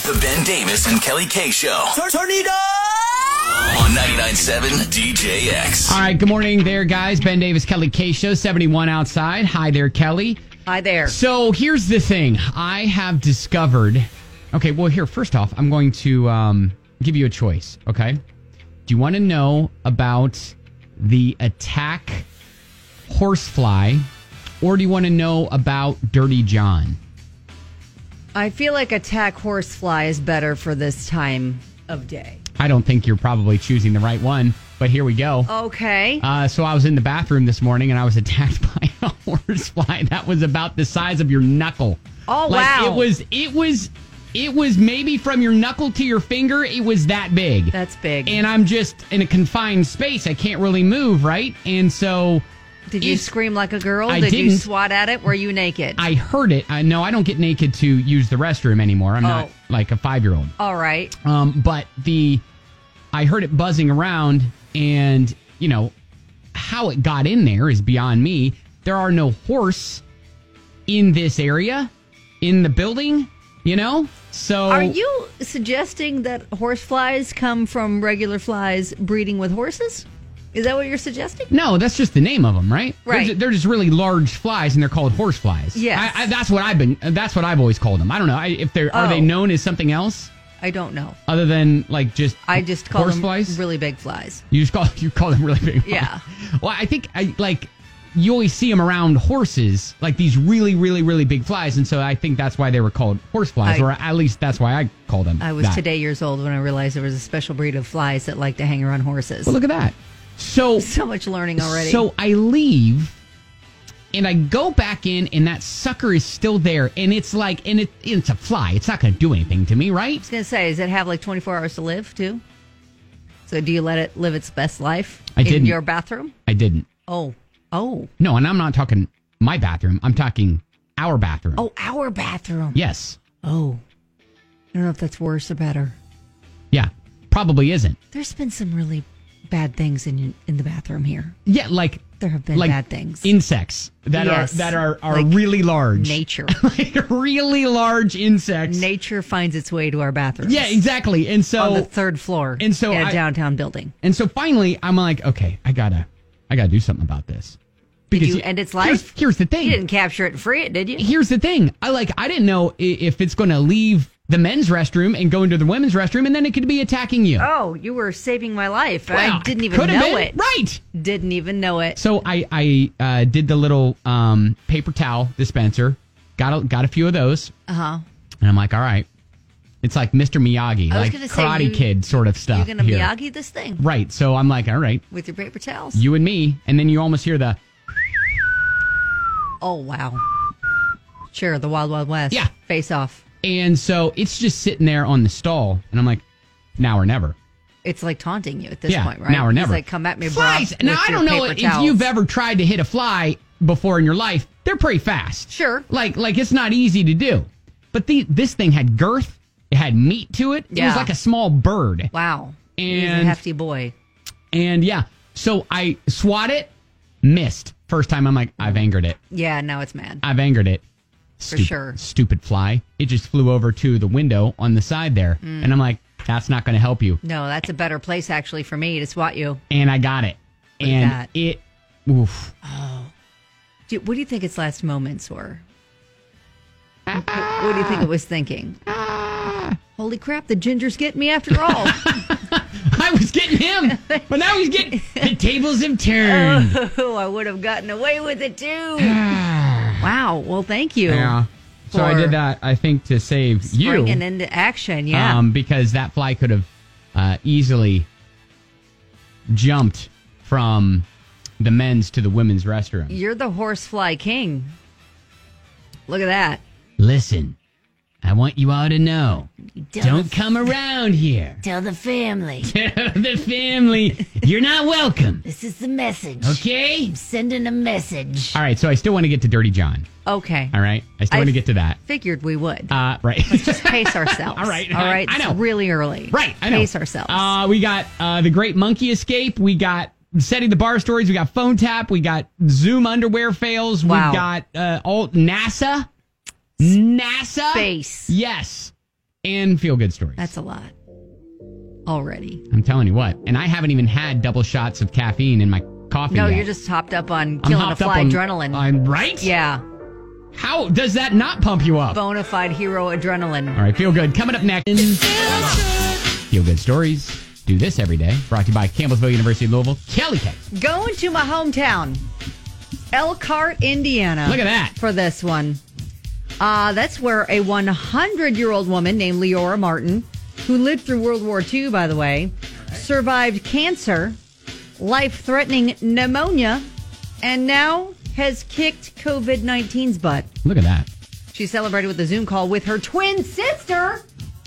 The Ben Davis and Kelly K Show. Turn it up! On 99.7 DJX. All right, good morning there, guys. Ben Davis, Kelly K Show, 71 outside. Hi there, Kelly. Hi there. So here's the thing. I have discovered... Okay, well, here, first off, I'm going to give you a choice, okay? Do you want to know about the attack horsefly, or do you want to know about Dirty John? I feel like attack horsefly is better for this time of day. I don't think you're probably choosing the right one, but here we go. Okay. So I was in the bathroom this morning and I was attacked by a horsefly that was about the size of your knuckle. Oh, wow. It was maybe from your knuckle to your finger. It was that big. That's big. And I'm just in a confined space. I can't really move, right? And so... Did you scream like a girl? I Did didn't. you swat at it? Were you naked? I heard it. No, I don't get naked to use the restroom anymore. I'm not like a 5-year-old. All right. But I heard it buzzing around, and, you know, how it got in there is beyond me. There are no horse in this area, in the building, you know? So are you suggesting that horseflies come from regular flies breeding with horses? Is that what you're suggesting? No, that's just the name of them, right? Right. They're just really large flies, and they're called horse flies. Yes. That's what I've always called them. I don't know if are they known as something else I don't know. other than like just I just call horse them flies? really big flies. You call them really big flies. Yeah. Well, I think you always see them around horses, like these really, really, really big flies, and so I think that's why they were called horse flies, or at least that's why I called them. I was today years old when I realized there was a special breed of flies that like to hang around horses. Well, look at that. So much learning already. So I leave, and I go back in, and that sucker is still there, and it's like, it's a fly. It's not going to do anything to me, right? I was going to say, does it have like 24 hours to live too? So do you let it live its best life in your bathroom? I didn't. Oh. No, and I'm not talking my bathroom. I'm talking our bathroom. Oh, our bathroom. Yes. Oh. I don't know if that's worse or better. Yeah, probably isn't. There's been some really bad things in the bathroom here. Yeah, like there have been bad things. Insects that are like really large. Nature. Like really large insects. Nature finds its way to our bathrooms. Yeah, exactly. And so on the third floor in a downtown building. And so finally I'm like, okay, I gotta do something about this. Did you end its life? Here's the thing. You didn't capture it and free it, did you? Here's the thing. I didn't know if it's going to leave the men's restroom and go into the women's restroom, and then it could be attacking you. Oh, you were saving my life. Well, I didn't even know it. Right. Didn't even know it. So I did the little paper towel dispenser. Got a few of those. Uh-huh. And I'm like, all right. It's like Mr. Miyagi, like Karate Kid sort of stuff. You're going to Miyagi this thing? Right. So I'm like, all right. With your paper towels? You and me. And then you almost hear the... Oh, wow. Sure, the Wild Wild West. Yeah. Face off. And so it's just sitting there on the stall. And I'm like, now or never. It's like taunting you at this point, right? Now or never. It's like, come at me, flies. bro. Now, I don't know if you've ever tried to hit a fly before in your life. They're pretty fast. Sure. Like it's not easy to do. But this thing had girth. It had meat to it. Yeah. It was like a small bird. Wow. And he's a hefty boy. And yeah. So I swat it, missed. First time I'm like, I've angered it. Yeah, now it's mad. I've angered it. For sure. Stupid fly. It just flew over to the window on the side there. And I'm like, that's not going to help you. No, that's a better place actually for me to swat you. And I got it. Look at that. Oof. Oh. What do you think its last moments were? What do you think it was thinking? Holy crap, the ginger's getting me after all. I was getting him, but now he's getting... The tables have turned. Oh, I would have gotten away with it too. Wow, well, thank you. Yeah. So I did that, I think, to save you. Springing into action, yeah. Because that fly could have easily jumped from the men's to the women's restroom. You're the horsefly king. Look at that. Listen, I want you all to know. Don't come around here. Tell the family. Tell the family. You're not welcome. This is the message. Okay? I'm sending a message. All right, so I still want to get to Dirty John. Okay. All right? I still want to get to that. Figured we would. Right. Let's just pace ourselves. All right. All right. I know. It's really early. Right. I know. Pace ourselves. We got the Great Monkey Escape. We got Setting the Bar Stories. We got Phone Tap. We got Zoom underwear fails. Wow. We got all NASA. NASA. Space. Yes. and feel good stories. That's a lot already. I'm telling you what. And I haven't even had double shots of caffeine in my coffee No, yet. you're just hopped up on I'm killing a hopped up fly on- adrenaline. I'm right? Yeah. How does that not pump you up? Bona fide hero adrenaline. All right, feel good. Coming up next. Feel good stories. Do this every day. Brought to you by Campbellsville University of Louisville. Kelly K. Going to my hometown, Elkhart, Indiana. Look at that. For this one. That's where a 100-year-old woman named Leora Martin, who lived through World War II, by the way, survived cancer, life-threatening pneumonia, and now has kicked COVID-19's butt. Look at that. She celebrated with a Zoom call with her twin sister.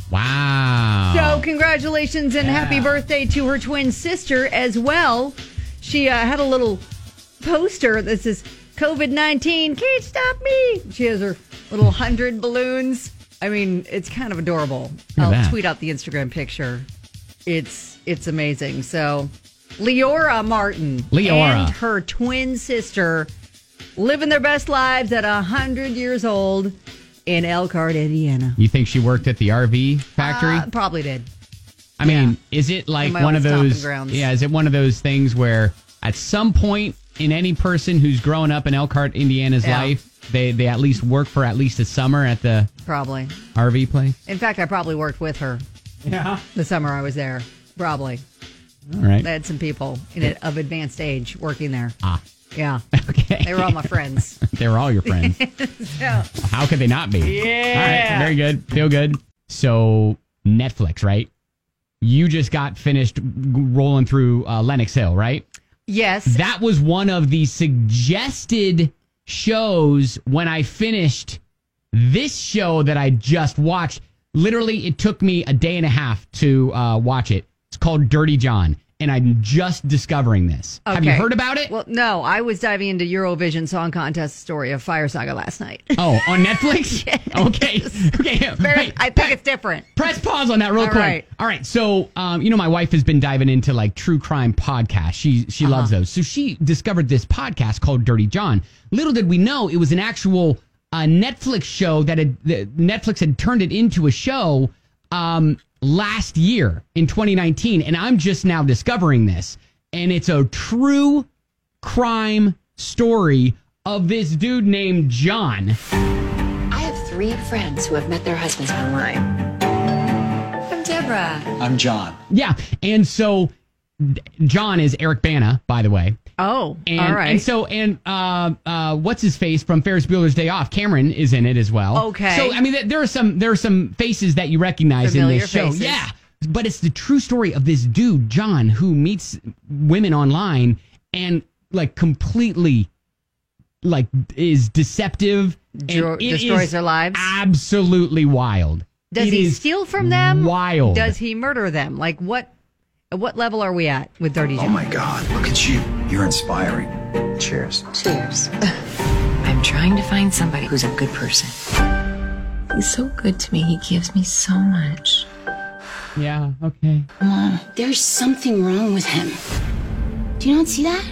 Wow. So congratulations and happy birthday to her twin sister as well. She had a little poster that says, COVID-19 can't stop me. She has her little 100 balloons. I mean, it's kind of adorable. Look at I'll that. tweet out the Instagram picture. It's amazing. So Leora Martin Leora. and her twin sister living their best lives at 100 years old in Elkhart, Indiana. You think she worked at the RV factory? Probably did. I mean, is it like In my one old of stomping those? grounds. Yeah, is it one of those things where at some point in any person who's grown up in Elkhart, Indiana's Yeah. life, they at least work for at least a summer at the Probably. RV place? In fact, I probably worked with her Yeah. the summer I was there. Probably. All right. I had some people in it of advanced age working there. Ah. Yeah. Okay. They were all my friends. They were all your friends. Yeah. How could they not be? Yeah. All right. Very good. Feel good. So Netflix, right? You just got finished rolling through Lenox Hill, right? Yes. That was one of the suggested shows when I finished this show that I just watched. Literally, it took me a day and a half to watch it. It's called Dirty John, and I'm just discovering this. Have you Okay. heard about it? Well, no, I was diving into Eurovision Song Contest story of Fire Saga last night. Oh, on Netflix? Okay. Okay. Wait, I think it's different. press pause on that real All quick. right. All right. So, my wife has been diving into like true crime podcasts. She loves those. So she discovered this podcast called Dirty John. Little did we know it was an actual Netflix show that Netflix had turned it into a show last year in 2019. And I'm just now discovering this. And it's a true crime story of this dude named John. I have 3 friends who have met their husbands online. I'm Deborah. I'm John. Yeah. And so John is Eric Bana, by the way. Oh, And, all right. and what's his face from Ferris Bueller's Day Off? Cameron is in it as well. Okay. So I mean, there are some faces that you recognize in Familiar this show. faces. Yeah. But it's the true story of this dude, John, who meets women online and like completely like is deceptive and it destroys is their lives? Absolutely wild. Does It he is steal from them? Wild. Does he murder them? Like at what level are we at with Dirty John? Oh my God, look at you. You're inspiring. Cheers. Cheers. I'm trying to find somebody who's a good person. He's so good to me. He gives me so much. Yeah. Okay. Mom, there's something wrong with him. Do you not see that?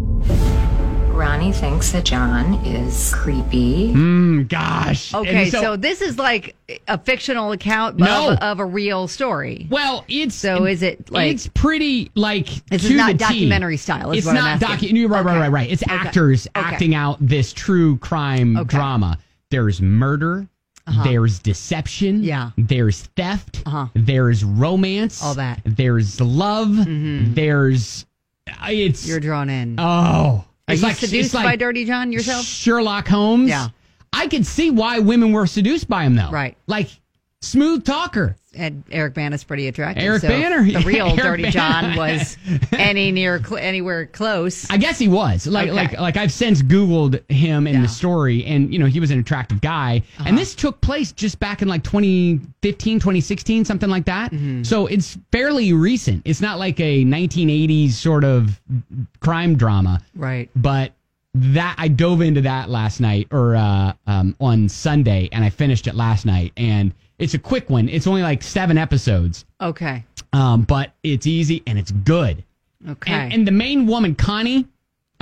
Ronnie thinks that John is creepy. Gosh. Okay, And so this is like a fictional account No. of a real story. Well, it's So is it like it's pretty like This to is not the T. documentary style, is It's what I'm not asking. You're right, Okay. right. It's Okay. actors Okay. acting out this true crime Okay. drama. There's murder. There's deception. Yeah. There's theft. There's romance. All that. There's love. There's it's you're drawn in? oh. Are It's you like seduced it's like by Dirty John yourself? Sherlock Holmes. Yeah. I could see why women were seduced by him though. Right. Like smooth talker. And Eric Bana's pretty attractive. Eric so Bana, the yeah, real Eric Dirty Bana. John was anywhere close. I guess he was. Like Okay. like I've since Googled him in Yeah. the story and he was an attractive guy. And this took place just back in like 2015, 2016, something like that. So it's fairly recent. It's not like a 1980s sort of crime drama. Right. But that I dove into that last night or on Sunday and I finished it last night and it's a quick one. It's only like 7 episodes. Okay. But it's easy and it's good. Okay. And the main woman, Connie,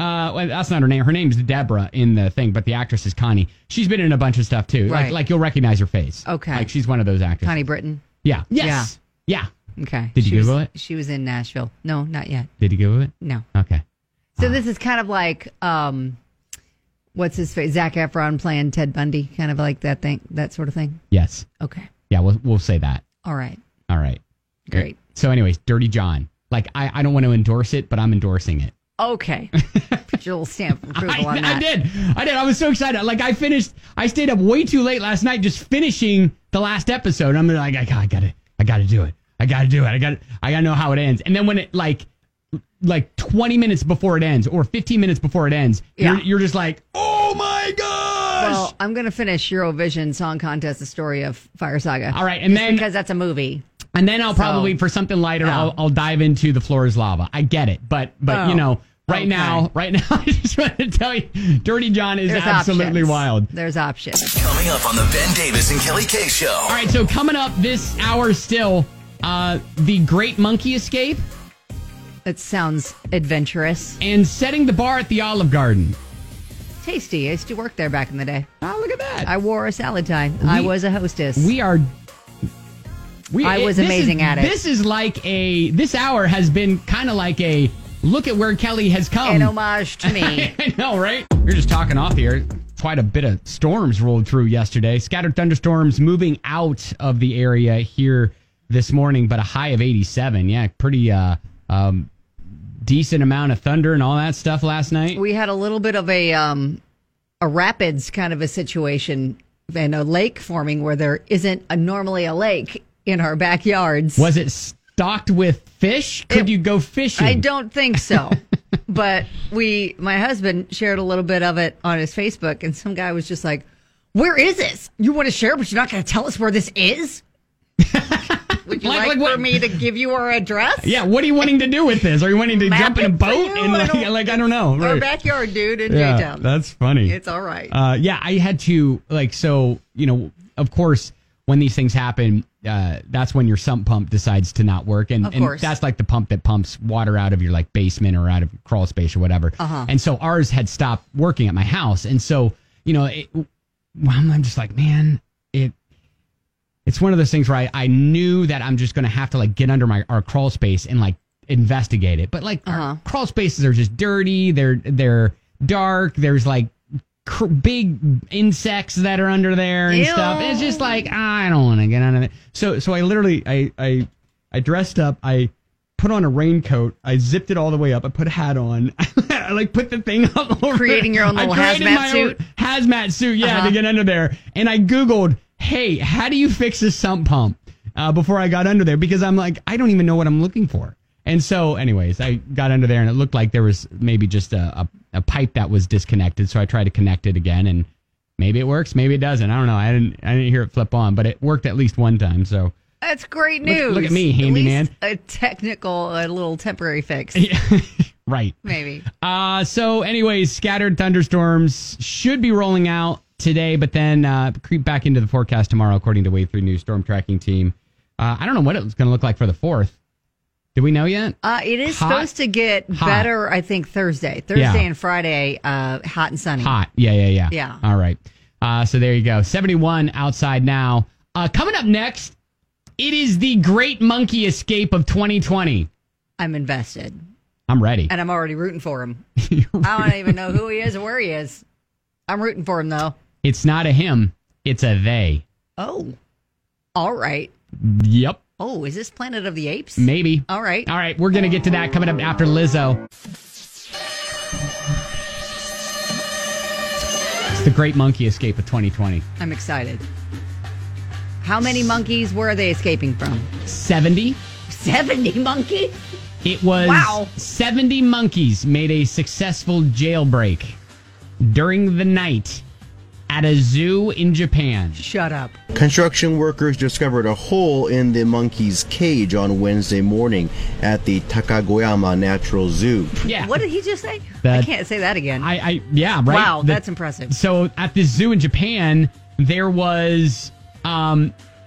Well, that's not her name. Her name's Deborah in the thing, but the actress is Connie. She's been in a bunch of stuff too. Right. Like you'll recognize her face. Okay. Like she's one of those actors. Connie Britton. Yeah. Yes. Yeah. Okay. Did you Google it? She was in Nashville. No, not yet. Did you Google it? No. Okay. So this is kind of like, what's his face? Zac Efron playing Ted Bundy, kind of like that sort of thing. Yes. Okay. Yeah, we'll say that. All right. All right. Great. So anyways, Dirty John. Like I don't want to endorse it, but I'm endorsing it. Okay. Put your little stamp of approval on that. I did. I was so excited. Like I stayed up way too late last night just finishing the last episode. I'm like, I gotta do it. I gotta know how it ends. And then when it like 20 minutes before it ends or 15 minutes before it ends, you're just like, oh my gosh. Well, I'm going to finish Eurovision Song Contest, the story of Fire Saga. All right. And then because that's a movie. And then I'll probably, for something lighter, I'll dive into The Floor is Lava. I get it. But you know, right now, I just want to tell you, Dirty John is absolutely wild. There's options. Coming up on the Ben Davis and Kelly K Show. All right, so coming up this hour still, the Great Monkey Escape. That sounds adventurous. And setting the bar at the Olive Garden. Tasty. I used to work there back in the day. Oh, look at that. I wore a salad tie. I was a hostess. I was amazing at it. This is like this hour has been kind of like a look at where Kelly has come. An homage to me. I know, right? We're just talking off here. Quite a bit of storms rolled through yesterday. Scattered thunderstorms moving out of the area here this morning, but a high of 87. Yeah, pretty decent amount of thunder and all that stuff last night. We had a little bit of a rapids kind of a situation and a lake forming where there isn't normally a lake in our backyards. Was it stocked with fish? Could you go fishing? I don't think so. But my husband shared a little bit of it on his Facebook, and some guy was just like, where is this? You want to share, but you're not going to tell us where this is? Would you like for me to give you our address? Yeah, what are you wanting to do with this? Are you wanting to jump in a boat? And I don't know. Our backyard, dude, in J-Town. That's funny. It's all right. Yeah, I had to, of course, when these things happen, that's when your sump pump decides to not work. And that's like the pump that pumps water out of your like basement or out of crawl space or whatever. Uh-huh. And so ours had stopped working at my house. And so, I'm just like, man, it's one of those things where I knew that I'm just going to have to like get under our crawl space and like investigate it. But like our crawl spaces are just dirty. They're dark. There's like big insects that are under there and stuff. It's just like, I don't want to get under it. So I literally, I dressed up. I put on a raincoat. I zipped it all the way up. I put a hat on. I like put the thing up over. Creating your own little hazmat suit. Hazmat suit, yeah, to get under there. And I Googled, hey, how do you fix a sump pump before I got under there? Because I'm like, I don't even know what I'm looking for. And so, anyways, I got under there and it looked like there was maybe just a pipe that was disconnected. So I tried to connect it again, and maybe it works, maybe it doesn't. I don't know. I didn't hear it flip on, but it worked at least one time. So that's great news. Look at me, handyman. A little temporary fix. Yeah. Right. Maybe. So, anyways, scattered thunderstorms should be rolling out today, but then creep back into the forecast tomorrow, according to Wave 3 News Storm Tracking Team. I don't know what it's going to look like for the 4th. Do we know yet? It is supposed to get better, I think, Thursday. And Friday, hot and sunny. Hot. Yeah. Yeah. All right. So there you go. 71 outside now. Coming up next, it is the Great Monkey Escape of 2020. I'm invested. I'm ready. And I'm already rooting for him. I don't even know who he is or where he is. I'm rooting for him, though. It's not a him. It's a they. Oh. All right. Yep. Oh, is this Planet of the Apes? Maybe. All right. All right. We're going to get to that coming up after Lizzo. It's the Great Monkey Escape of 2020. I'm excited. How many monkeys were they escaping from? 70. 70 monkeys? It was 70 monkeys made a successful jailbreak during the night at a zoo in Japan. Shut up. Construction workers discovered a hole in the monkey's cage on Wednesday morning at the Takagoyama Natural Zoo. Yeah. What did he just say? I can't say that again. Yeah, right. Wow, that's impressive. So at this zoo in Japan, there was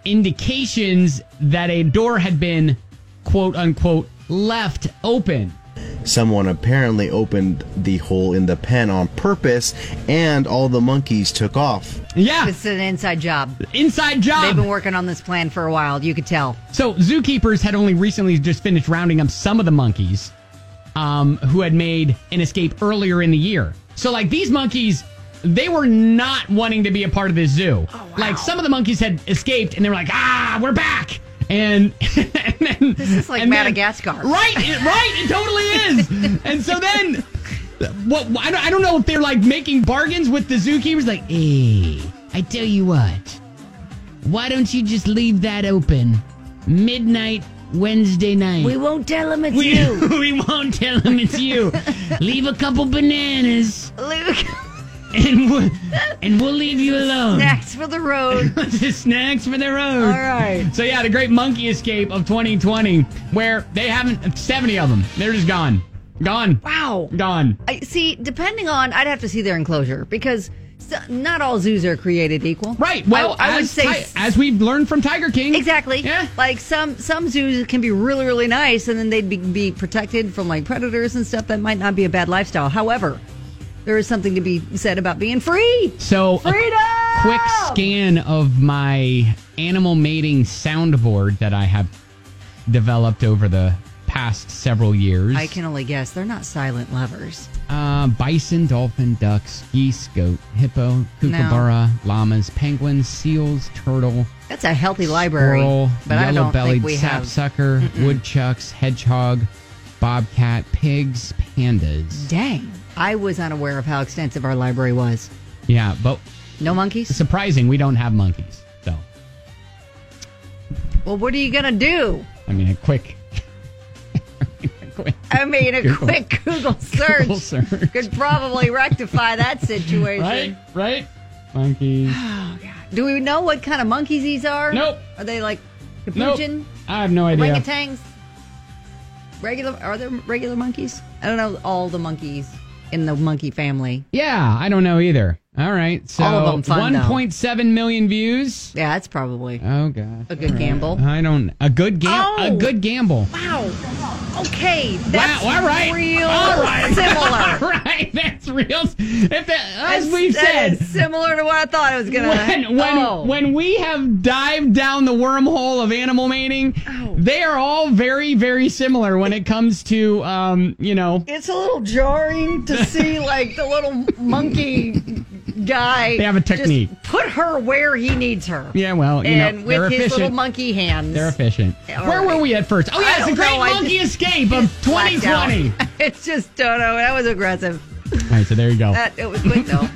indications that a door had been, quote unquote, left open Someone apparently opened the hole in the pen on purpose, and all the monkeys took off. Yeah. It's an inside job. Inside job. They've been working on this plan for a while. You could tell. So zookeepers had only recently just finished rounding up some of the monkeys who had made an escape earlier in the year. So, like, these monkeys, they were not wanting to be a part of this zoo. Oh, wow. Like, some of the monkeys had escaped, and they were like, we're back. And then, this is like Madagascar. Right, it totally is. And so then, I don't know if they're like making bargains with the zookeepers. Like, hey, I tell you what, why don't you just leave that open midnight Wednesday night? We won't tell them it's you. We won't tell them it's you. Leave a couple bananas. And we'll leave you alone. Snacks for the road. Snacks for the road. All right. So, yeah, the great monkey escape of 2020, where they haven't, 70 of them, they're just gone. Gone. Wow. Gone. See, depending on, I'd have to see their enclosure, because not all zoos are created equal. Right. Well, I would say, as we've learned from Tiger King. Exactly. Yeah. Like some zoos can be really, really nice, and then they'd be protected from like predators and stuff. That might not be a bad lifestyle. However, there is something to be said about being free. So, freedom! A quick scan of my animal mating soundboard that I have developed over the past several years. I can only guess. They're not silent lovers. Bison, dolphin, ducks, geese, goat, hippo, kookaburra, llamas, penguins, seals, turtle. That's a healthy library. Squirrel, but I don't think we sapsucker, woodchucks, hedgehog, bobcat, pigs, pandas. Dang. I was unaware of how extensive our library was. Yeah, but... No monkeys? Surprising, we don't have monkeys, so... Well, what are you going to do? I mean, a quick Google search could probably rectify that situation. Right? Monkeys. Oh, God. Do we know what kind of monkeys these are? Nope. Are they like capuchin? Nope. I have no idea. Orangutans? Are there regular monkeys? I don't know all the monkeys in the monkey family. Yeah, I don't know either. All right, so all of them fun, 1.7 million views. Yeah, that's probably a good gamble. A good gamble. Wow. Okay, that's all right. Similar. Right, that's real. As we've said, is similar to what I thought it was gonna. When we have dived down the wormhole of animal mating, they are all very, very similar when it comes to It's a little jarring to see like the little monkey guy. They have a technique. Just put her where he needs her. Yeah, well, with they're his efficient. little monkey hands. They're efficient. Where were we at first? Oh, yeah, it's a great monkey escape of 2020. It's just, don't know. That was aggressive. All right, so there you go. It was quick, though.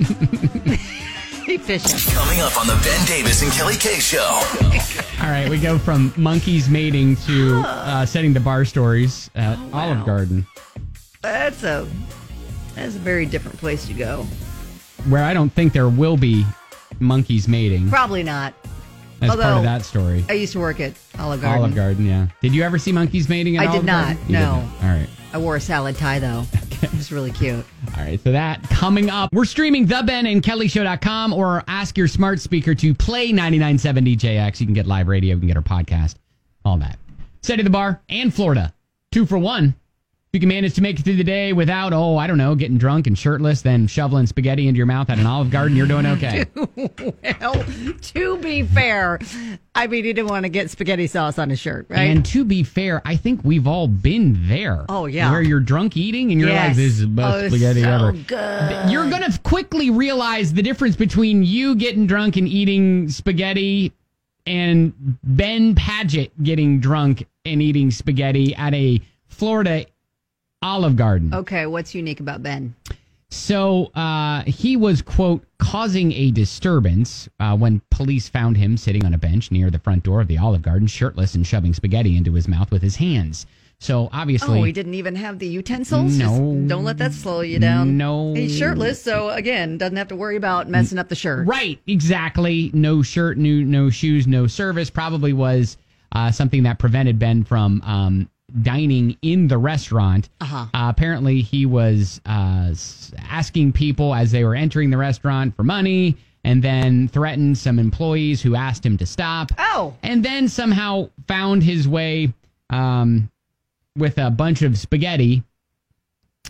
Efficient. Coming up on the Ben Davis and Kelly K Show. All right, we go from monkeys mating to setting the bar stories at Olive Garden. That's a very different place to go. Where I don't think there will be monkeys mating. Probably not. As part of that story. I used to work at Olive Garden. Olive Garden, yeah. Did you ever see monkeys mating at Olive Garden? I did not, no. All right. I wore a salad tie, though. Okay. It was really cute. All right, so that coming up. We're streaming thebenandkellyshow.com or ask your smart speaker to play 99.7 DJX. You can get live radio, you can get our podcast, all that. Setting the bar and Florida. 2 for 1. If you can manage to make it through the day without, getting drunk and shirtless, then shoveling spaghetti into your mouth at an Olive Garden, you're doing okay. Well, to be fair, I mean, he didn't want to get spaghetti sauce on his shirt, right? And to be fair, I think we've all been there. Oh, yeah. Where you're drunk eating and you're like, this is the best spaghetti ever. Good. You're going to quickly realize the difference between you getting drunk and eating spaghetti and Ben Padgett getting drunk and eating spaghetti at a Florida Olive Garden. Okay, what's unique about Ben? So he was, quote, causing a disturbance when police found him sitting on a bench near the front door of the Olive Garden, shirtless and shoving spaghetti into his mouth with his hands. So obviously... Oh, he didn't even have the utensils? No. Just don't let that slow you down. No. He's shirtless, so again, doesn't have to worry about messing up the shirt. Right, exactly. No shirt, no shoes, no service. Probably was something that prevented Ben from... dining in the restaurant. Apparently he was asking people as they were entering the restaurant for money and then threatened some employees who asked him to stop. And then somehow found his way with a bunch of spaghetti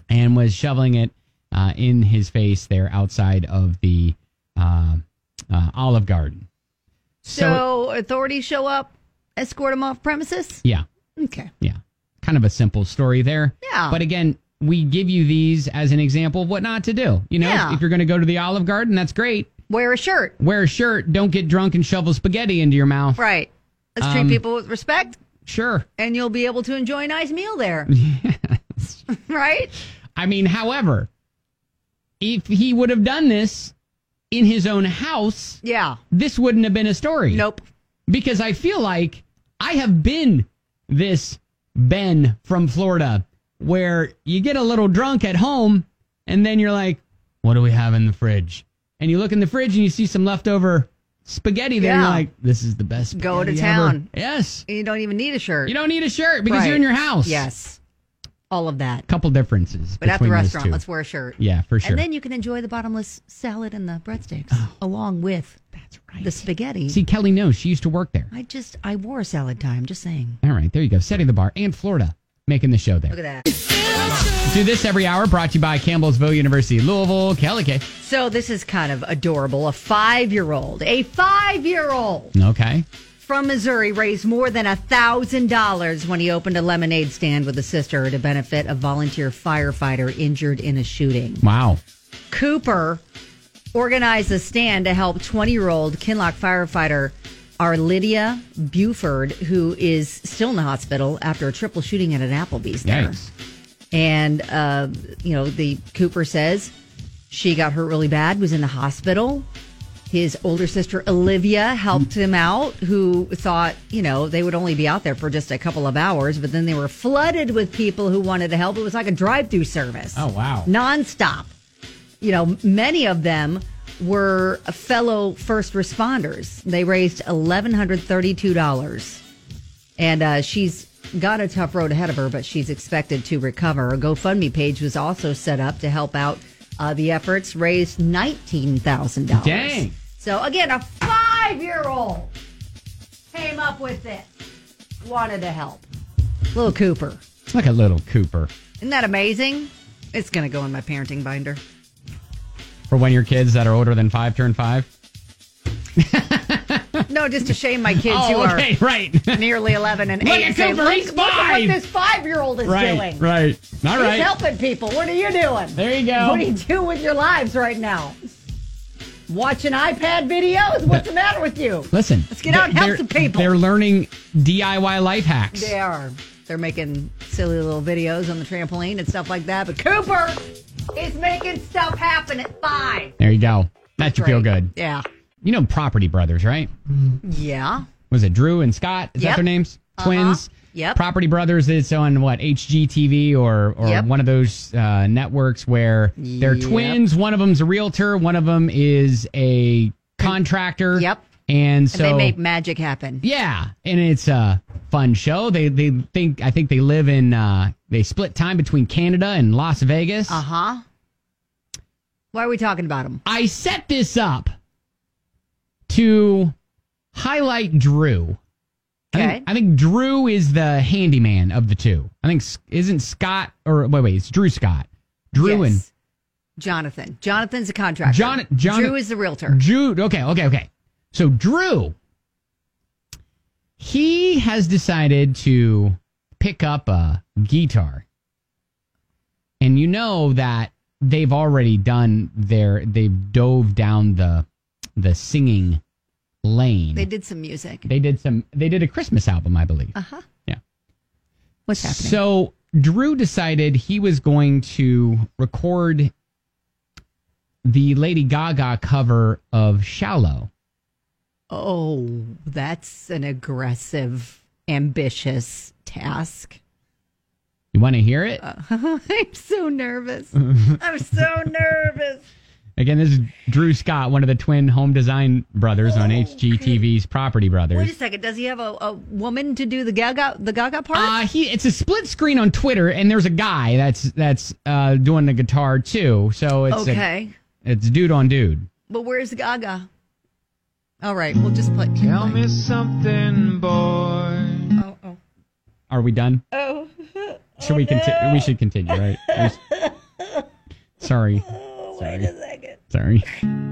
and was shoveling it in his face there outside of the Olive Garden. So authorities show up, escort him off premises? Yeah. Okay. Yeah. Kind of a simple story there. Yeah. But again, we give you these as an example of what not to do. You know, Yeah. if you're going to go to the Olive Garden, that's great. Wear a shirt. Wear a shirt. Don't get drunk and shovel spaghetti into your mouth. Right. Let's treat people with respect, Sure. and you'll be able to enjoy a nice meal there. Yes. Right? I mean, however, if he would have done this in his own house, Yeah. this wouldn't have been a story. Nope. Because I feel like I have been this Ben from Florida where you get a little drunk at home and then you're like, what do we have in the fridge? And you look in the fridge and you see some leftover spaghetti there and Yeah. you're like, this is the best spaghetti Go to ever. town. Yes. You don't even need a shirt. You don't need a shirt because Right. you're in your house. Yes. All of that. Couple differences. But at the between those restaurant, two. let's wear a shirt. Yeah, for sure. And then you can enjoy the bottomless salad and the breadsticks along with That's right. the spaghetti. See, Kelly knows. She used to work there. I wore a salad time, just saying. All right, there you go. Setting the bar. And Florida making the show there. Look at that. Do this every hour. Brought to you by Campbellsville University, Louisville. Kelly K. So this is kind of adorable. A 5-year-old Okay. from Missouri raised more than $1,000 when he opened a lemonade stand with a sister to benefit a volunteer firefighter injured in a shooting. Wow. Cooper organized a stand to help 20-year-old Kinloch firefighter Arlydia Buford, who is still in the hospital after a triple shooting at an Applebee's there. Yikes. And, the Cooper says she got hurt really bad, was in the hospital. His older sister, Olivia, helped him out, who thought, they would only be out there for just a couple of hours, but then they were flooded with people who wanted to help. It was like a drive-through service. Oh, wow. Nonstop. Many of them were fellow first responders. They raised $1,132. And she's got a tough road ahead of her, but she's expected to recover. A GoFundMe page was also set up to help out the efforts, raised $19,000. Dang. So, again, a 5-year-old came up with this, wanted to help. Little Cooper. Look at little Cooper. Isn't that amazing? It's going to go in my parenting binder. For when your kids that are older than 5 turn 5? No, just to shame my kids who okay, are right. nearly 11 and 8. Look at and say, Cooper, he's look at what 5. this 5-year-old is doing. Right. All He's right. helping people. What are you doing? There you go. What do you do with your lives right now? Watching iPad videos? What's the matter with you? Listen. Let's get out and help some people. They're learning DIY life hacks. They are. They're making silly little videos on the trampoline and stuff like that. But Cooper is making stuff happen at 5. There you go. That should feel good. Yeah. You know Property Brothers, right? Yeah. Was it Drew and Scott? Is that Yep. their names? Twins? Yep. Property Brothers is on what, HGTV or Yep. one of those networks where they're Yep. twins. One of them's a realtor. One of them is a contractor. Yep. And so And they make magic happen. yeah, and it's a fun show. I think they live in they split time between Canada and Las Vegas. Uh-huh. Why are we talking about them? I set this up to highlight Drew. Okay. I think Drew is the handyman of the two. I think isn't Scott or wait, it's Drew Scott. Drew Yes. and Jonathan. Jonathan's a contractor. Drew is the realtor. Drew. Okay. So Drew, he has decided to pick up a guitar, and you know that they've already they've dove down the singing lane. They did some music. They did a Christmas album, I believe. Uh-huh. Yeah. What's happening? So Drew decided he was going to record the Lady Gaga cover of Shallow. Oh, that's an aggressive, ambitious task. You want to hear it? I'm so nervous. I'm so nervous. Again, this is Drew Scott, one of the twin home design brothers on HGTV's Property Brothers. Wait a second. Does he have a woman to do the Gaga part? It's a split screen on Twitter, and there's a guy that's doing the guitar too. So it's okay. It's dude on dude. But where's Gaga? All right, we'll just play. Tell me something, boy. Oh. Are we done? Oh. Should we continue? We should continue, right? Sorry. Wait a second. Sorry.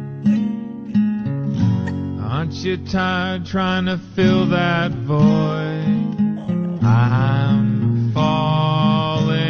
Aren't you tired trying to fill that void? I'm falling.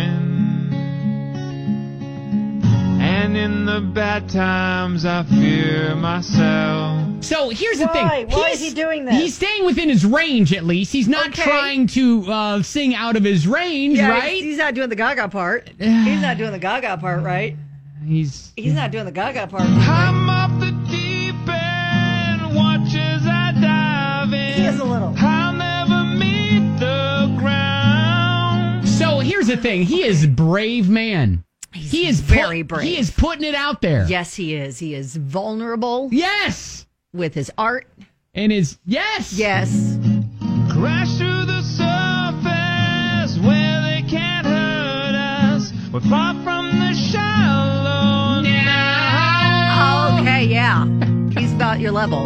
And in the bad times, I fear myself. So here's the thing. Why is he doing this? He's staying within his range, at least. He's not Okay. trying to sing out of his range, Yeah, right? He's not doing the Gaga part. He's not doing the Gaga part, right? He's not doing the Gaga part. I'm off the deep end, watch as I dive in. He is a little. I'll never meet the ground. So here's the thing. He is a brave man. He is very brave. He is putting it out there. Yes, he is. He is vulnerable. Yes. With his art. And his yes. Yes. Crash through the surface where they can't hurt us. We're far from the shallow now. Okay, yeah. He's about your level.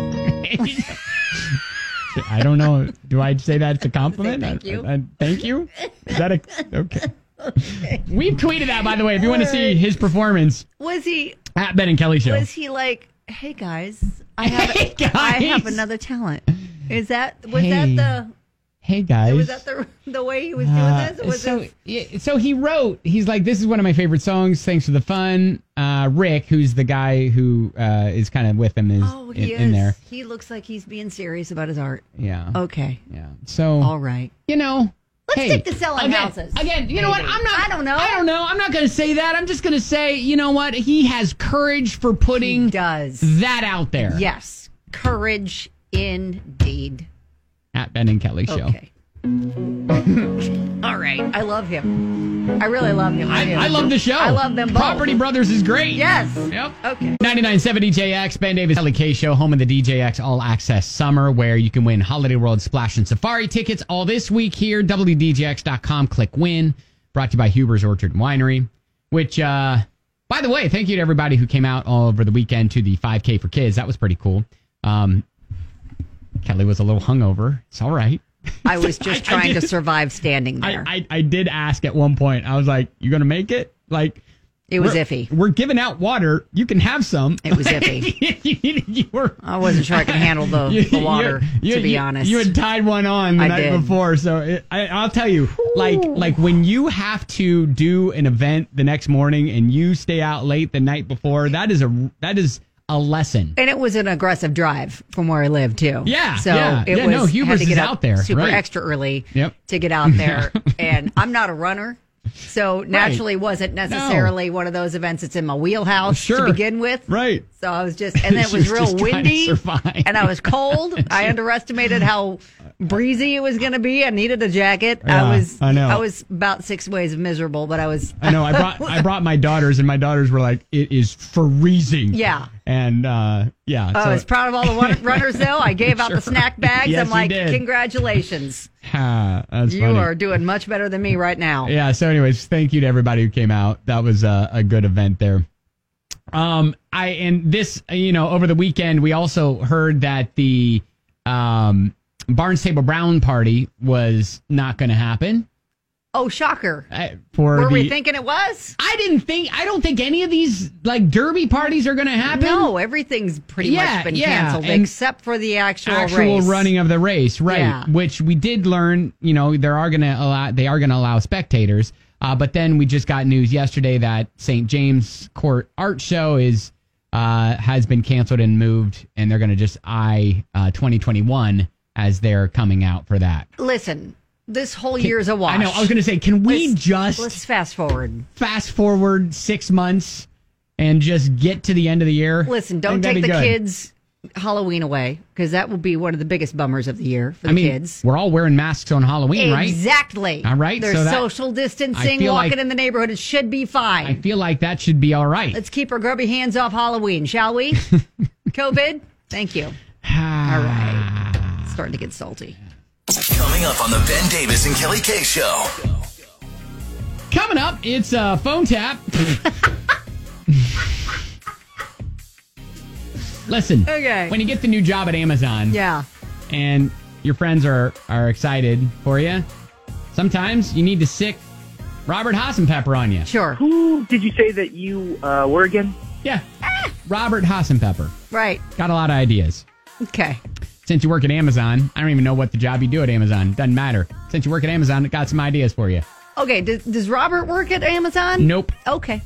I don't know. Do I say that's a compliment? Thank you. Thank you. Is that okay? We've tweeted that, by the way, if you want to see his performance. Was he At Ben and Kelly Show. Was he like, hey guys, I have Hey, guys. I have another talent. Was that Hey. the Hey guys. was that the way he was doing this? Or was So he wrote, he's like, this is one of my favorite songs. Thanks for the fun. Rick, who's the guy who is kind of with him, is he in there. He looks like he's being serious about his art. Yeah. Okay. Yeah. So. All right. You know. Let's take the selling houses. Again, you know what? I don't know. I don't know. I'm not going to say that. I'm just going to say, you know what? He has courage for putting that out there. Yes. Courage indeed. At Ben and Kelly Show. Okay. All right. I love him. I really love him. I love the show. I love them both. Property Brothers is great. Yes. Yep. Okay. 99.7 DJX, Ben Davis, Kelly K Show, home of the DJX All Access Summer, where you can win Holiday World Splash and Safari tickets all this week here. WDJX.com, click win. Brought to you by Huber's Orchard and Winery, which, by the way, thank you to everybody who came out all over the weekend to the 5K for Kids. That was pretty cool. Kelly was a little hungover. It's all right. I was just trying to survive standing there. I did ask at one point. I was like, "You gonna make it?" Like, it was iffy. We're giving out water. You can have some. It was iffy. I wasn't sure I could handle the water. To be honest, you had tied one on the night before. So I'll tell you, like when you have to do an event the next morning and you stay out late the night before, that is a lesson. And it was an aggressive drive from where I live too. Yeah. So it was no, Huber's had to get is up out there. super Right. extra early Yep. to get out there. And I'm not a runner. So naturally wasn't necessarily one of those events that's in my wheelhouse to begin with. Right. So I was just, and then it was real just trying to windy survive. and I was cold. I underestimated how breezy it was going to be. I needed a jacket. Yeah, I know. I was about 6 ways miserable, but I was. I know. I brought my daughters, and my daughters were like, "It is freezing." Yeah. And yeah. I was proud of all the runners, though. I gave out the snack bags. Yes, I'm like, you did. congratulations. That's You funny. are doing much better than me right now. Yeah. So, anyways, thank you to everybody who came out. That was a good event there. Over the weekend, we also heard that the Barnes Table Brown party was not going to happen. Oh, shocker. Were we thinking it was? I don't think any of these like derby parties are going to happen. No, everyth's pretty much been canceled and except for the actual race. Running of the race, right? Yeah. Which we did learn, they are going to allow spectators. But then we just got news yesterday that St. James Court Art Show has been canceled and moved, and they're going to just eye 2021 as they're coming out for that. Listen, this whole year's a wash. I know. I was going to say, can we let's fast forward? Fast forward 6 months and just get to the end of the year. Listen, don't take the kids' Halloween away because that will be one of the biggest bummers of the year for the kids. We're all wearing masks on Halloween, right? Exactly. All right. There's social distancing, walking in the neighborhood. It should be fine. I feel like that should be all right. Let's keep our grubby hands off Halloween, shall we? COVID? Thank you. All right. It's starting to get salty. Coming up on the Ben Davis and Kelly K Show. Coming up, it's a phone tap. Listen, when you get the new job at Amazon, and your friends are excited for you, sometimes you need to Robert Hassenpepper on you. Sure. Who did you say that you were again? Yeah. Robert Hassenpepper. Right. Got a lot of ideas. Okay. Since you work at Amazon, I don't even know what the job you do at Amazon. Doesn't matter. Since you work at Amazon, I got some ideas for you. Okay. Does Robert work at Amazon? Nope. Okay.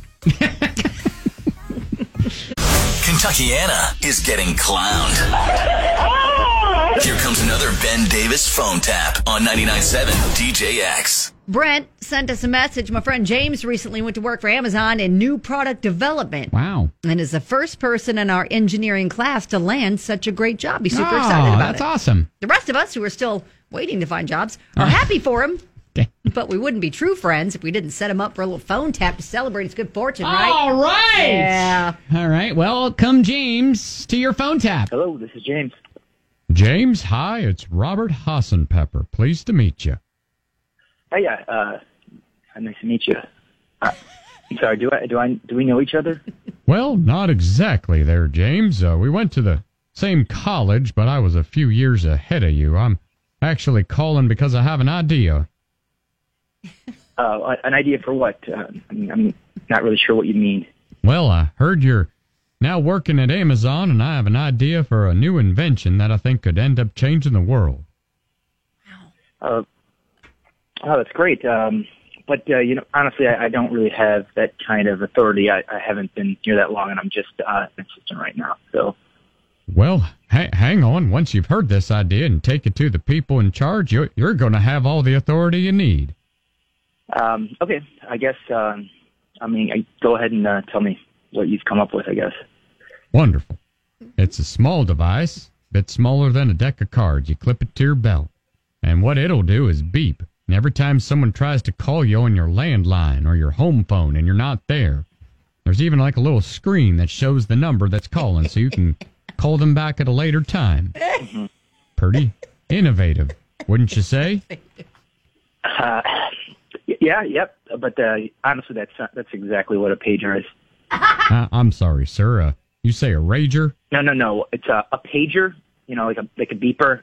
Kentuckiana is getting clowned. Here comes another Ben Davis phone tap on 99.7 DJX. Brent sent us a message. My friend James recently went to work for Amazon in new product development. Wow. And is the first person in our engineering class to land such a great job. He's super excited about that's it. awesome. The rest of us who are still waiting to find jobs are happy for him. But we wouldn't be true friends if we didn't set him up for a little phone tap to celebrate his good fortune, right? All right. Yeah. All right. Welcome, James, to your phone tap. Hello, this is James. James, hi. It's Robert Hassenpepper. Pleased to meet you. Hey, nice to meet you. I'm sorry. Do we know each other? Well, not exactly there, James. We went to the same college, but I was a few years ahead of you. I'm actually calling because I have an idea. An idea for what? I'm not really sure what you mean. Well, I heard you're now working at Amazon, and I have an idea for a new invention that I think could end up changing the world. Oh, that's great. But honestly, I don't really have that kind of authority. I haven't been here that long, and I'm just an assistant right now. So. Well, hang on. Once you've heard this idea and take it to the people in charge, you're going to have all the authority you need. Okay, I guess, go ahead and tell me what you've come up with, I guess. Wonderful. It's a small device, a bit smaller than a deck of cards. You clip it to your belt, and what it'll do is beep. And every time someone tries to call you on your landline or your home phone and you're not there, there's even like a little screen that shows the number that's calling so you can call them back at a later time. Mm-hmm. Pretty innovative, wouldn't you say? Yeah, yep. But honestly, that's exactly what a pager is. I'm sorry, sir. You say a rager? No. It's a pager. Like a beeper.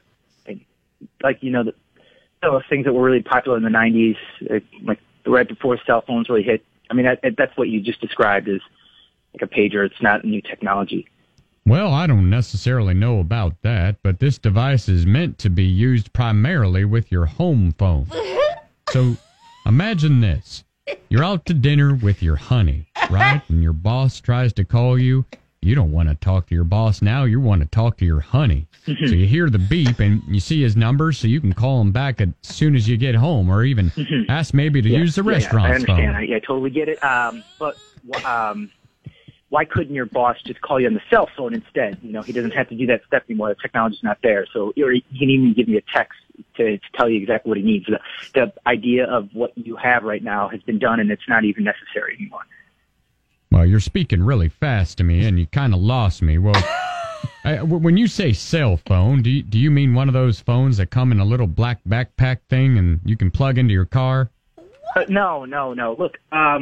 Those things that were really popular in the 90s, like right before cell phones really hit. I mean, that's what you just described as like a pager. It's not new technology. Well, I don't necessarily know about that, but this device is meant to be used primarily with your home phone. So imagine this. You're out to dinner with your honey, right? And your boss tries to call you. You don't want to talk to your boss now. You want to talk to your honey. So you hear the beep and you see his number so you can call him back as soon as you get home or even ask maybe to use the restaurant's phone. I understand. I totally get it. But why couldn't your boss just call you on the cell phone instead? He doesn't have to do that step anymore. The technology's not there. So he can even give me a text to tell you exactly what he needs. The idea of what you have right now has been done, and it's not even necessary anymore. Well, you're speaking really fast to me, and you kind of lost me. Well, when you say cell phone, do you mean one of those phones that come in a little black backpack thing and you can plug into your car? No. Look,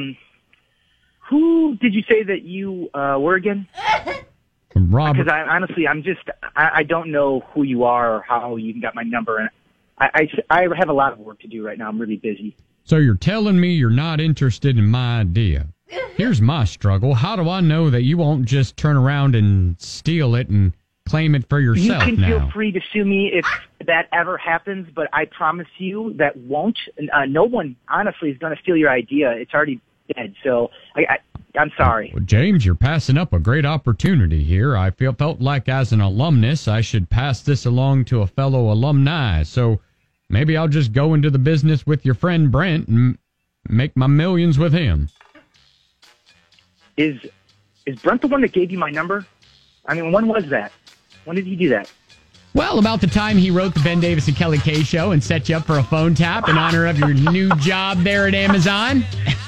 who did you say that you were again? Robert. Because I don't know who you are or how you got my number. And I have a lot of work to do right now. I'm really busy. So you're telling me you're not interested in my idea? Here's my struggle. How do I know that you won't just turn around and steal it and claim it for yourself now? You can feel free to sue me if that ever happens, but I promise you that won't. No one, honestly, is going to steal your idea. It's already dead. So I'm sorry. Well, James, you're passing up a great opportunity here. I felt like as an alumnus, I should pass this along to a fellow alumni. So maybe I'll just go into the business with your friend Brent and make my millions with him. Is Brent the one that gave you my number? I mean, when was that? When did he do that? Well, about the time he wrote the Ben Davis and Kelly K Show and set you up for a phone tap in honor of your new job there at Amazon.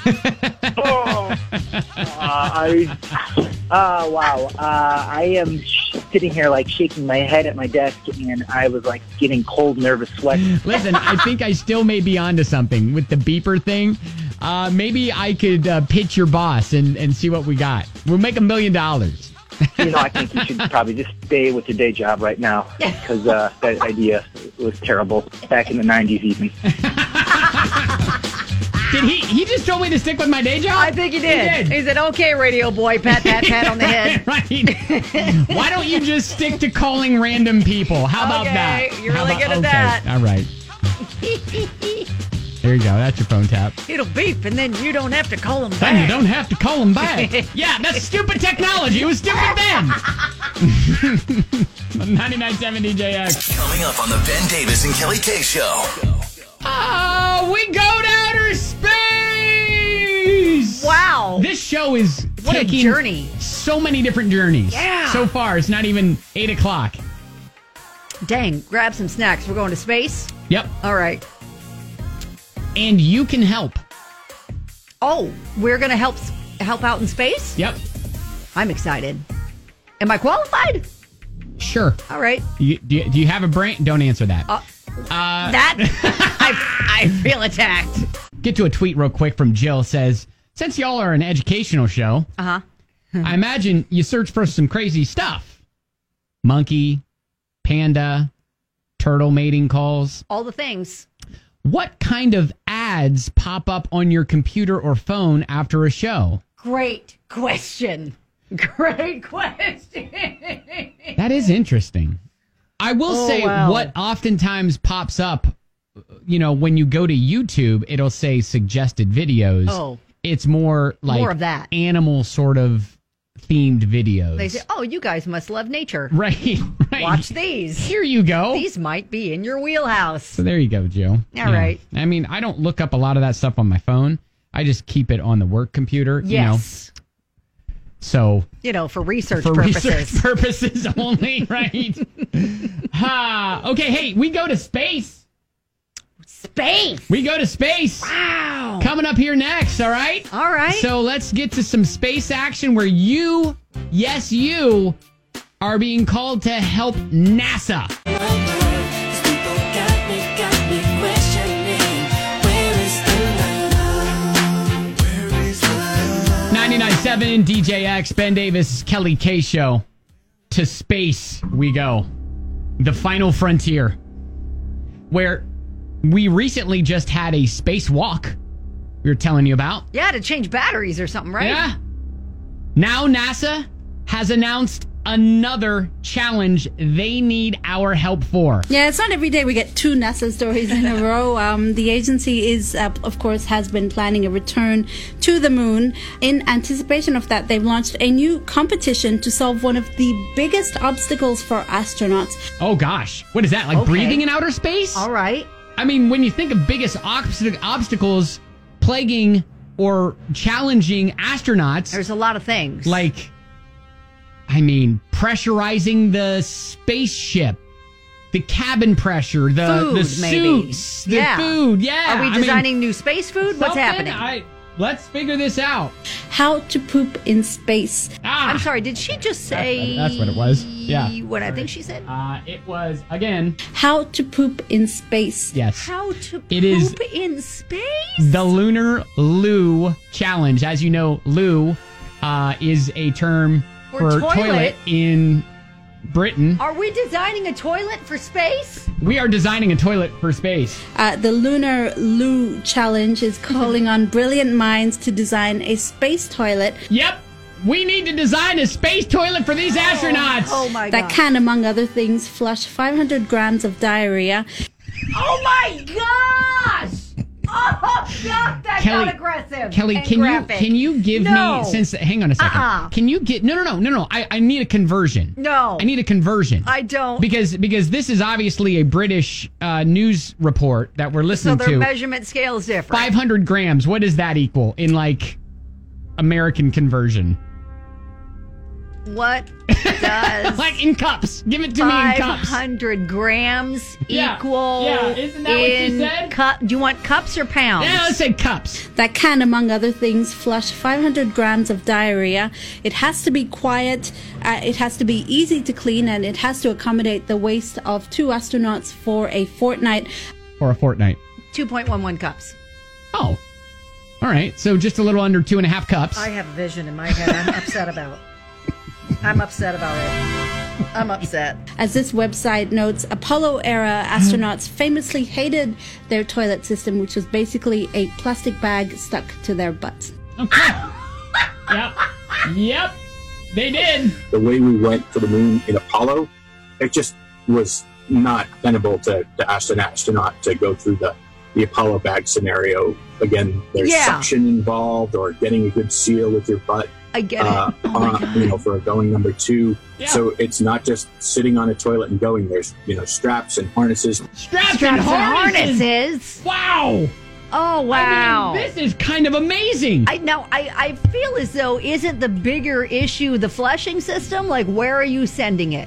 Wow. I am sitting here like shaking my head at my desk, and I was like getting cold, nervous sweat. Listen, I think I still may be onto something with the beeper thing. Maybe I could pitch your boss and see what we got. We'll make $1 million. I think you should probably just stay with your day job right now, because that idea was terrible back in the 90s even. Did he just told me to stick with my day job? I think he did. He said, okay, radio boy, pat, pat, pat on the head. Right. Why don't you just stick to calling random people? How about that? You're really good at that. All right. There you go. That's your phone tap. It'll beep, and then you don't have to call him back. Then you don't have to call him back. Yeah, that's stupid technology. It was stupid then. 99.7 DJX. Coming up on the Ben Davis and Kelly K Show. Oh, we go to outer space. Wow. This show is What a taking journey. so many different journeys. Yeah. So far, it's not even 8 o'clock. Dang, grab some snacks. We're going to space? Yep. All right. And you can help. Oh, we're going to help out in space? Yep. I'm excited. Am I qualified? Sure. All right. Do you have a brain? Don't answer that. That I feel attacked. Get to a tweet real quick from Jill. Says, since y'all are an educational show, Uh-huh. I imagine you search for some crazy stuff. Monkey, panda, turtle mating calls. All the things. What kind of ads pop up on your computer or phone after a show? Great question. Great question. That is interesting. I will say wow. what oftentimes pops up, when you go to YouTube, it'll say suggested videos. Oh. It's more like More of that. animal sort of themed videos. They say, oh, you guys must love nature. Right. Watch these. Here you go. These might be in your wheelhouse. So there you go, Joe. All right. I mean, I don't look up a lot of that stuff on my phone. I just keep it on the work computer. Yes. So, for research purposes. research purposes only, right? Okay, hey, we go to space. Space. We go to space. Wow. Coming up here next, all right? All right. So let's get to some space action where you, yes, you, are being called to help NASA. 99.7 DJX, Ben Davis, Kelly K Show. To space we go. The final frontier. Where we recently just had a spacewalk we were telling you about. Yeah, to change batteries or something, right? Yeah. Now NASA has announced another challenge they need our help for. Yeah, it's not every day we get 2 NASA stories in a row. The agency is, of course, has been planning a return to the moon. In anticipation of that, they've launched a new competition to solve one of the biggest obstacles for astronauts. Oh gosh, what is that? Like breathing in outer space? All right. I mean, when you think of biggest obstacles plaguing or challenging astronauts, there's a lot of things. Like, pressurizing the spaceship, the cabin pressure, the suits, the food. Yeah. Are we designing new space food? What's happening? Let's figure this out. How to poop in space. I'm sorry, did she just say... That's what it was. Yeah. What I think she said? It was, again... How to poop in space. Yes. How to poop in space? The Lunar Loo Challenge. As you know, loo is a term for toilet in Britain. Are we designing a toilet for space? We are designing a toilet for space. The Lunar Loo Challenge is calling on brilliant minds to design a space toilet. Yep. We need to design a space toilet for these astronauts. Oh my God. That can, among other things, flush 500 grams of diarrhea. Oh my gosh! Oh God, that Kelly, got aggressive. Kelly, and can graphic. you give me hang on a second. Can you get no. I need a conversion. No. I need a conversion. I don't. Because this is obviously a British news report that we're listening to. So their measurement scale is different. 500 grams. What does that equal in American conversion? What does in cups? Give it to me in cups. 500 grams equal? Yeah, isn't that what you said? Do you want cups or pounds? Yeah, let's say cups. That can, among other things, flush 500 grams of diarrhea. It has to be quiet, it has to be easy to clean, and it has to accommodate the waste of 2 astronauts for a fortnight. For a fortnight. 2.11 cups. Oh. All right. So just a little under 2.5 cups. I have a vision in my head I'm upset about. I'm upset about it. I'm upset. As this website notes, Apollo-era astronauts famously hated their toilet system, which was basically a plastic bag stuck to their butts. Okay. Yep. They did. The way we went to the moon in Apollo, it just was not tenable to ask an astronaut to go through the Apollo bag scenario. Again, there's suction involved or getting a good seal with your butt. I get it. For going number 2. Yeah. So it's not just sitting on a toilet and going. There's, straps and harnesses. Straps and harnesses? Wow. Oh, wow. I mean, this is kind of amazing. I feel as though, isn't the bigger issue the flushing system? Like, where are you sending it?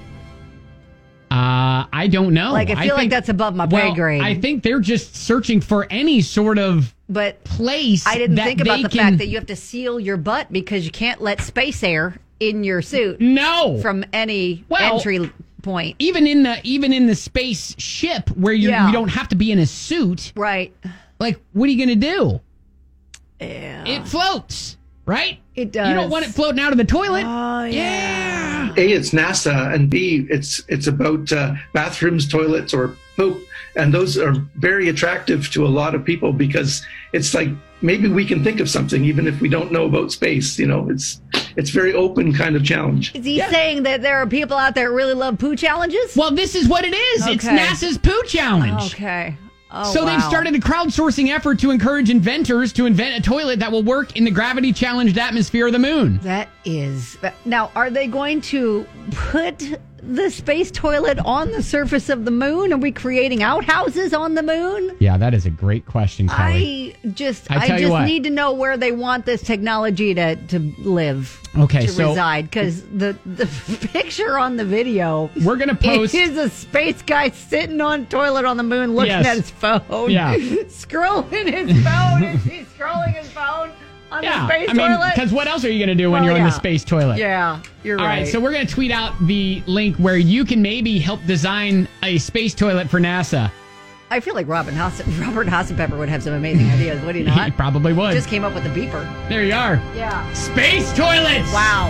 I don't know. I feel like that's above my pay grade. I think they're just searching for any sort of place. I didn't think about the fact that you have to seal your butt because you can't let space air in your suit. No, from any entry point. Even in the spaceship where you don't have to be in a suit. Right. Like, what are you going to do? Yeah. It floats, right? It does. You don't want it floating out of the toilet. Oh, yeah. A, it's NASA, and B, it's about bathrooms, toilets, or poop. And those are very attractive to a lot of people because it's like maybe we can think of something even if we don't know about space. It's very open kind of challenge. Is he saying that there are people out there that really love poo challenges? Well, this is what it is. Okay. It's NASA's poo challenge. Okay. Oh, so they've started a crowdsourcing effort to encourage inventors to invent a toilet that will work in the gravity-challenged atmosphere of the moon. That is... Now, are they going to put the space toilet on the surface of the moon? Are we creating outhouses on the moon? Yeah, that is a great question, Kelly. I just need to know where they want this technology to live. Okay, to reside, because the picture on the video, we're gonna post, is a space guy sitting on toilet on the moon looking at his phone. Yeah, scrolling his phone. He's scrolling his phone on the space toilet. Because what else are you gonna do when you're in the space toilet? Yeah, you're right. All right, so we're gonna tweet out the link where you can maybe help design a space toilet for NASA. I feel like Robert Hassenpepper would have some amazing ideas, would he not? He probably would. Just came up with a beeper. There you are. Yeah. Space toilets! Wow.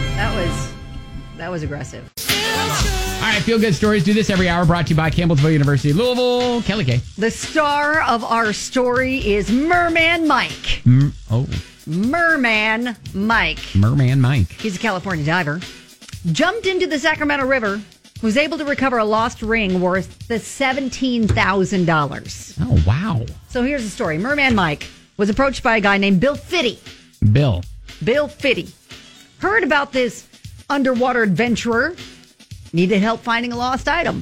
That was aggressive. All right, Feel Good Stories. Do this every hour. Brought to you by Campbellsville University, Louisville. Kelly K. The star of our story is Merman Mike. Merman Mike. Merman Mike. He's a California diver. Jumped into the Sacramento River. Was able to recover a lost ring worth the $17,000. Oh, wow. So here's the story. Merman Mike was approached by a guy named Bill Fitty. Bill Fitty. Heard about this underwater adventurer. Needed help finding a lost item.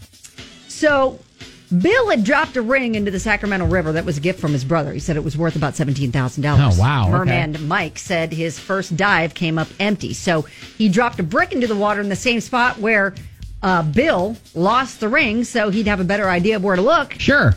So Bill had dropped a ring into the Sacramento River that was a gift from his brother. He said it was worth about $17,000. Oh, wow. Merman Mike said his first dive came up empty. So he dropped a brick into the water in the same spot where Bill lost the ring, so he'd have a better idea of where to look. Sure.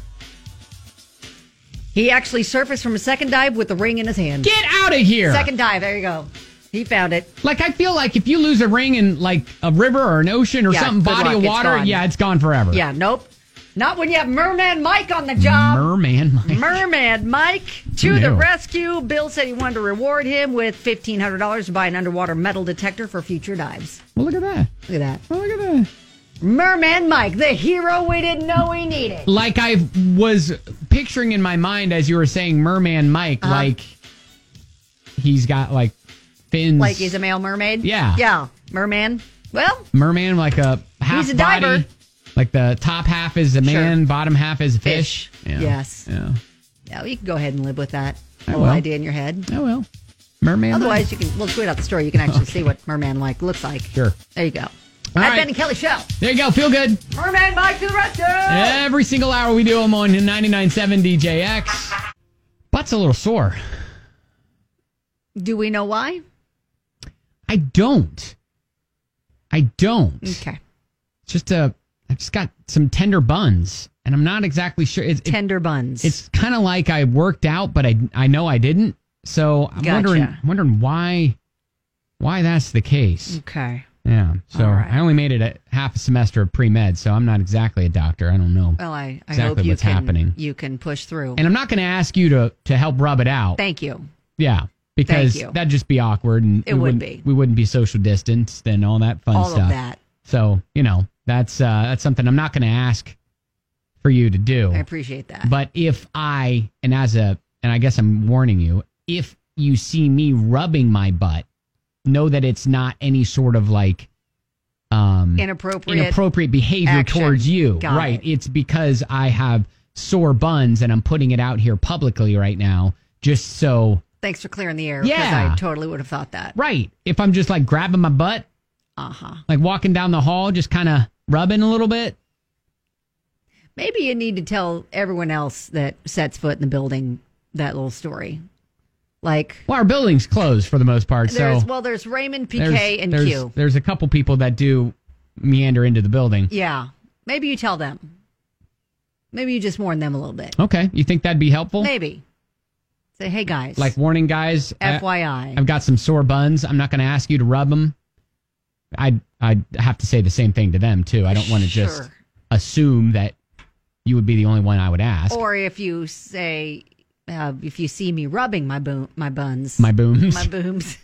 He actually surfaced from a second dive with the ring in his hand. Get out of here. Second dive. There you go. He found it. Like, I feel like if you lose a ring in, like, a river or an ocean or something, body of water, it's gone forever. Yeah, nope. Not when you have Merman Mike on the job. Merman Mike. Merman Mike to the rescue. Bill said he wanted to reward him with $1,500 to buy an underwater metal detector for future dives. Well, look at that. Look at that. Oh, look at that. Merman Mike, the hero we didn't know we needed. Like I was picturing in my mind as you were saying Merman Mike, like he's got like fins. Like he's a male mermaid? Yeah. Yeah. Merman. Well. Merman, like a half he's a body. diver. Like the top half is a man, bottom half is a fish. Yeah. Yes. Yeah. Yeah, you can go ahead and live with that I little will. idea in your head. I will. Merman Otherwise, Mike. we'll tweet out the story. You can actually see what Merman Mike looks like. Sure. There you go. All At right. Ben and Kelly Show. There you go. Feel good. Merman Mike to the rescue. Every single hour we do them on 99.7 DJX. Butt's a little sore. Do we know why? I don't. Okay. I've just got some tender buns, and I'm not exactly sure. Tender buns. It's kind of like I worked out, but I know I didn't. So I'm wondering why that's the case. Okay. Yeah. So All right. I only made it a half a semester of pre-med, so I'm not exactly a doctor. I don't know. Well, I exactly hope what's happening. You can push through. And I'm not going to ask you to help rub it out. Thank you. Yeah. Because Thank you. that'd just be awkward, and It would be. We wouldn't be social distanced and all that fun All stuff. of that. So, that's something I'm not going to ask for you to do. I appreciate that. But if and I guess I'm warning you, if you see me rubbing my butt, know that it's not any sort of like inappropriate behavior action. Towards you. Got right. it. It's because I have sore buns and I'm putting it out here publicly right now just so. Thanks for clearing the air. Yeah. Because I totally would have thought that. Right. If I'm just like grabbing my butt, like walking down the hall, just kind of rubbing a little bit. Maybe you need to tell everyone else that sets foot in the building that little story. Like, well, our building's closed for the most part. There's Raymond, PK, and Q. There's a couple people that do meander into the building. Yeah. Maybe you tell them. Maybe you just warn them a little bit. Okay. You think that'd be helpful? Maybe. Say, hey, guys. Like warning guys. FYI. I've got some sore buns. I'm not going to ask you to rub them. I'd have to say the same thing to them, too. I don't want to just assume that you would be the only one I would ask. Or if you say, if you see me rubbing my buns. My booms. My booms.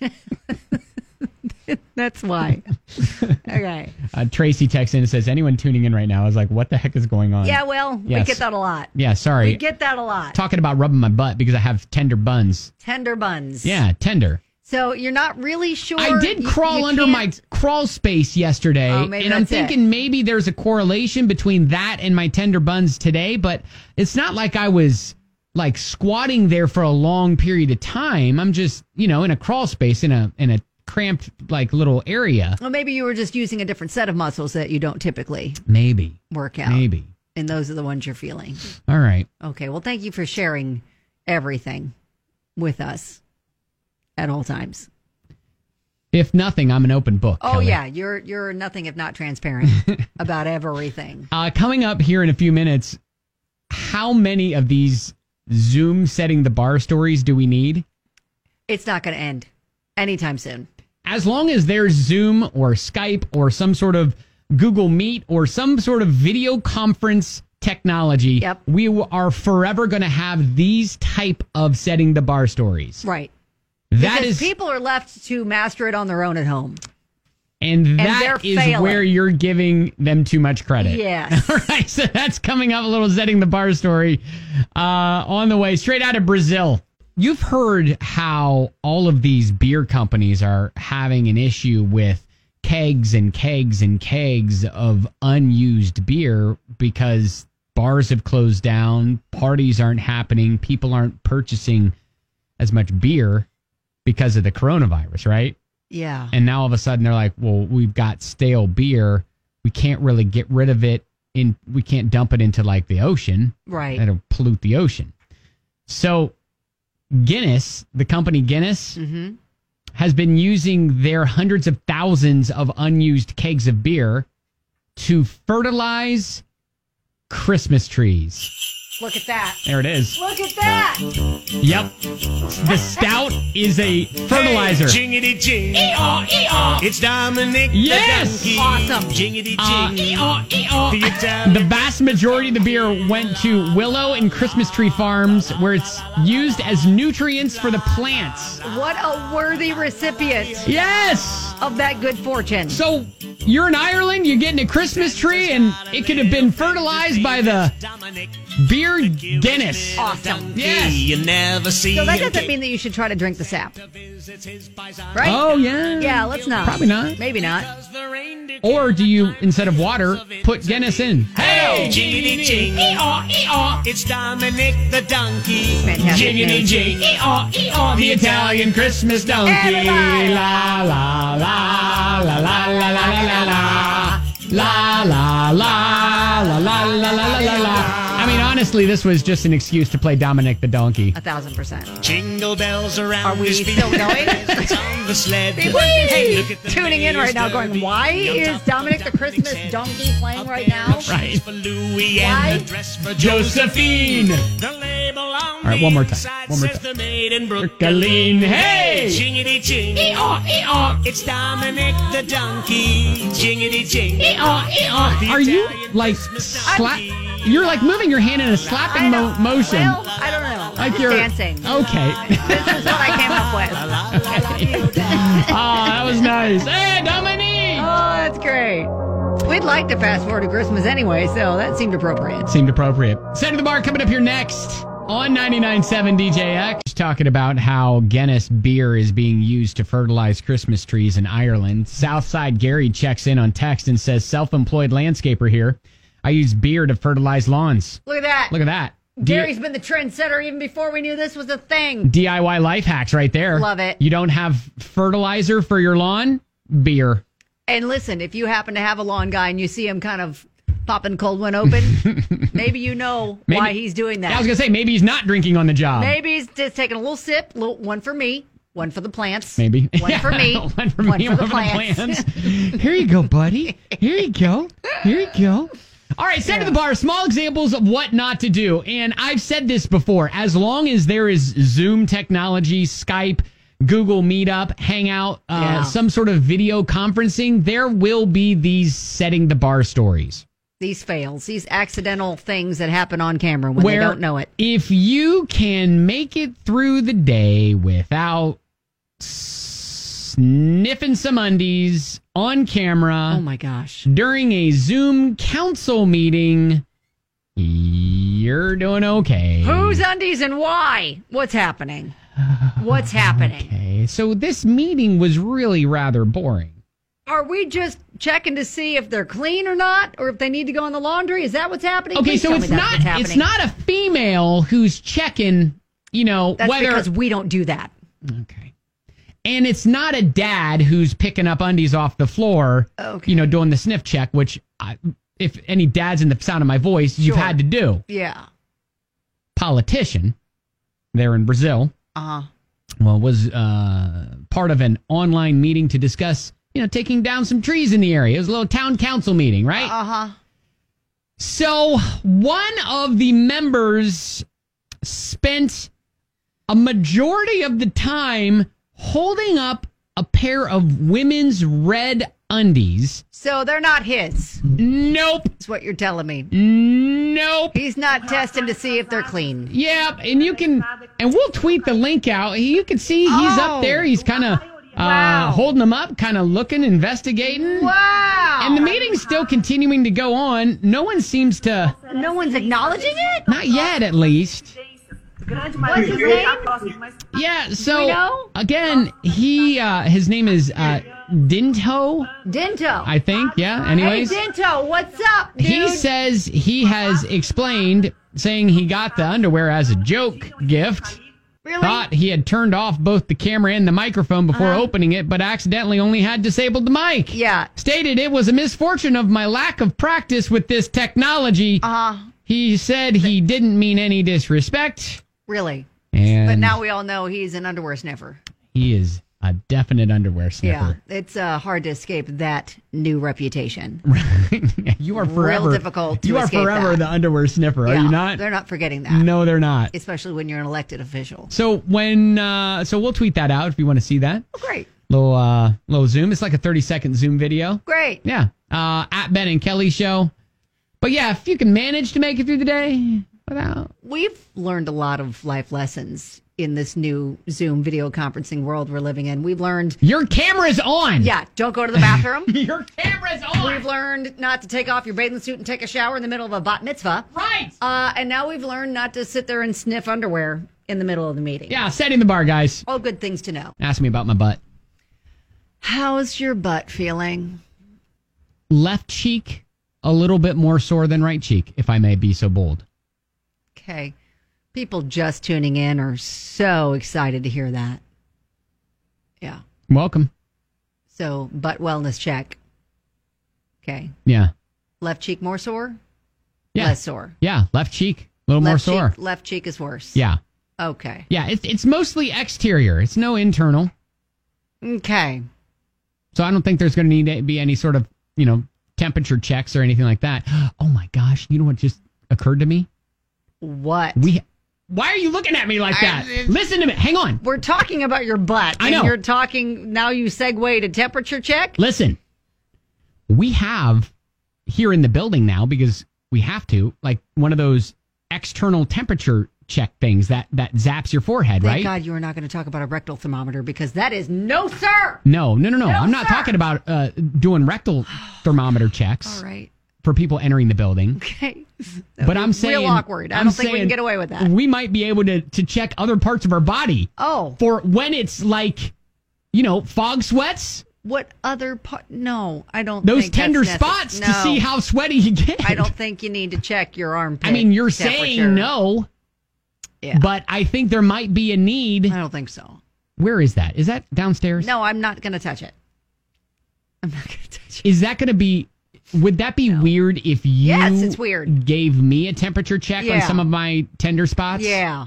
That's why. Okay. Tracy texts in and says, anyone tuning in right now is like, what the heck is going on? Yeah, well, Yes. we get that a lot. Yeah, sorry. We get that a lot. Talking about rubbing my butt because I have tender buns. Tender buns. Yeah, tender. So you're not really sure. I did crawl under my crawl space yesterday, and I'm thinking maybe there's a correlation between that and my tender buns today, but it's not like I was like squatting there for a long period of time. I'm just, in a crawl space in a cramped like little area. Well, maybe you were just using a different set of muscles that you don't typically work out. Maybe. And those are the ones you're feeling. All right. Okay. Well, thank you for sharing everything with us at all times. If nothing, I'm an open book. Oh, Kelly. yeah. You're nothing if not transparent about everything. Coming up here in a few minutes, how many of these Zoom setting the bar stories do we need? It's not going to end anytime soon. As long as there's Zoom or Skype or some sort of Google Meet or some sort of video conference technology, we are forever going to have these type of setting the bar stories. Right. Because people are left to master it on their own at home. And that is failing. where you're giving them too much credit. Yes. All right, so that's coming up, a little setting the bar story on the way, straight out of Brazil. You've heard how all of these beer companies are having an issue with kegs and kegs and kegs of unused beer because bars have closed down, parties aren't happening, people aren't purchasing as much beer because of the coronavirus, right? Yeah. And now all of a sudden they're like, well, we've got stale beer. We can't really get rid of it. We can't dump it into like the ocean. Right. That'll pollute the ocean. So Guinness, the company Guinness, has been using their hundreds of thousands of unused kegs of beer to fertilize Christmas trees. Look at that. There it is. Look at that. Yep. The stout is a fertilizer. Hey, jingity jing. E-aw, e-aw. It's Dominic Yes. the donkey. Awesome. Jingity jing. E-aw, e-aw. The vast majority of the beer went to Willow and Christmas Tree Farms, where it's used as nutrients for the plants. What a worthy recipient. Yes. Of that good fortune. So you're in Ireland, you're getting a Christmas tree, and it could have been fertilized by the beer Guinness. Awesome. Yes. You never see So that doesn't mean that you should try to drink the sap. Right? Oh, yeah. Yeah, let's not. Probably not. Maybe not. Or do you, instead of water, put Guinness in? Hey, jingity jing. E-aw, e-aw. It's Dominic the donkey. Fantastic. Jingity jing. E-aw, e-aw. The Italian Christmas donkey. Everybody. La, la, la, la, la, la, la, la, la. La, la, la, la, la, la, la, la, la. I mean, honestly, this was just an excuse to play Dominic the Donkey. 1,000%. Jingle bells around. Are we his feet. still going? It's on the sled. People are Hey, look at the tuning in right now going, why is Dominic the Christmas donkey playing right now? Right. For Louis Why? and the dress for Josephine. The label on All right, one more time. One more says time. the maid in Brooklyn. Hey! Jingity jing. E-aw, e-aw. It's Dominic the donkey. Jingity jing. E-aw, e-aw. Are you like slap? You're like moving your hand in a slapping motion. Well, I don't know. Like I'm you're dancing. Okay. This is what I came up with. Oh, that was nice. Hey, Dominique! Oh, that's great. We'd like to fast forward to Christmas anyway, so that seemed appropriate. Seemed appropriate. Set to the Bar coming up here next on 99.7 DJX. Talking about how Guinness beer is being used to fertilize Christmas trees in Ireland. Southside Gary checks in on text and says, self-employed landscaper here. I use beer to fertilize lawns. Look at that. Look at that. Gary's been the trendsetter even before we knew this was a thing. DIY life hacks right there. Love it. You don't have fertilizer for your lawn? Beer. And listen, if you happen to have a lawn guy and you see him kind of popping cold one open, maybe you know why he's doing that. I was going to say, maybe he's not drinking on the job. Maybe he's just taking a little sip, one for me, one for the plants. Maybe. One for me, one for me, one for the plants. Here you go, buddy. Here you go. Here you go. All right, set to the bar. Small examples of what not to do. And I've said this before. As long as there is Zoom technology, Skype, Google Meetup, Hangout, some sort of video conferencing, there will be these setting the bar stories. These fails, these accidental things that happen on camera when they don't know it. If you can make it through the day without sniffing some undies on camera. Oh my gosh. During a Zoom council meeting, you're doing okay. Whose undies and why? What's happening? What's happening? Okay, so this meeting was really rather boring. Are we just checking to see if they're clean or not, or if they need to go in the laundry? Is that what's happening? Okay, Please so it's not a female who's checking, That's whether because we don't do that. Okay. And it's not a dad who's picking up undies off the floor, doing the sniff check, which if any dads in the sound of my voice, you've had to do. Yeah. Politician there in Brazil. Well, was part of an online meeting to discuss, taking down some trees in the area. It was a little town council meeting, right? So one of the members spent a majority of the time holding up a pair of women's red undies. So they're not his. Nope. That's what you're telling me. Nope. He's not testing to see if they're clean. Yeah, and we'll tweet the link out. You can see he's up there. He's kind of holding them up, kind of looking, investigating. Wow. And the meeting's still continuing to go on. No one seems to... No one's acknowledging it? Not yet, at least. What's his name? Yeah, so, again, his name is Dinto. Dinto. I think, yeah, anyways. Hey, Dinto, what's up, dude? He says he has explained, saying he got the underwear as a joke gift. Really? Thought he had turned off both the camera and the microphone before opening it, but accidentally only had disabled the mic. Yeah. Stated it was a misfortune of my lack of practice with this technology. He said he didn't mean any disrespect. Really? But now we all know he's an underwear sniffer. He is a definite underwear sniffer. Yeah, it's hard to escape that new reputation. You are forever. Real difficult to You are escape forever that. the underwear sniffer, are you not? They're not forgetting that. No, they're not. Especially when you're an elected official. So so we'll tweet that out if you want to see that. Oh, great. Little Zoom. It's like a 30-second Zoom video. Great. Yeah. At Ben and Kelly Show. But yeah, if you can manage to make it through the day without. We've learned a lot of life lessons in this new Zoom video conferencing world we're living in. We've learned... Your camera's on! Yeah, don't go to the bathroom. Your camera's on! We've learned not to take off your bathing suit and take a shower in the middle of a bat mitzvah. Right! And now we've learned not to sit there and sniff underwear in the middle of the meeting. Yeah, setting the bar, guys. All good things to know. Ask me about my butt. How's your butt feeling? Left cheek, a little bit more sore than right cheek, if I may be so bold. Okay. People just tuning in are so excited to hear that. Yeah. Welcome. So, butt wellness check. Okay. Yeah. Left cheek more sore? Yeah. Less sore? Yeah, left cheek, a little more sore. Left cheek is worse? Yeah. Okay. Yeah, it's mostly exterior. It's no internal. Okay. So I don't think there's going to need to be any sort of, temperature checks or anything like that. Oh my gosh, you know what just occurred to me? What? Why are you looking at me like that? Listen to me. Hang on. We're talking about your butt. I know. And you're talking, now you segue to temperature check? Listen. We have here in the building now, because we have to, like one of those external temperature check things that zaps your forehead, Thank right? God you are not going to talk about a rectal thermometer because that is no, sir. No. I'm not talking about doing rectal thermometer checks. All right. For people entering the building. Okay. But I'm saying... real awkward. I don't think we can get away with that. We might be able to check other parts of our body. Oh. For when it's like, fog sweats. What other part? No, I don't Those think tender that's spots no. to see how sweaty you get. I don't think you need to check your armpit. I mean, you're temperature. saying no. Yeah. But I think there might be a need. I don't think so. Where is that? Is that downstairs? No, I'm not going to touch it. I'm not going to touch it. Is that going to be... Would that be weird if you Yes, it's weird. Gave me a temperature check on some of my tender spots? Yeah.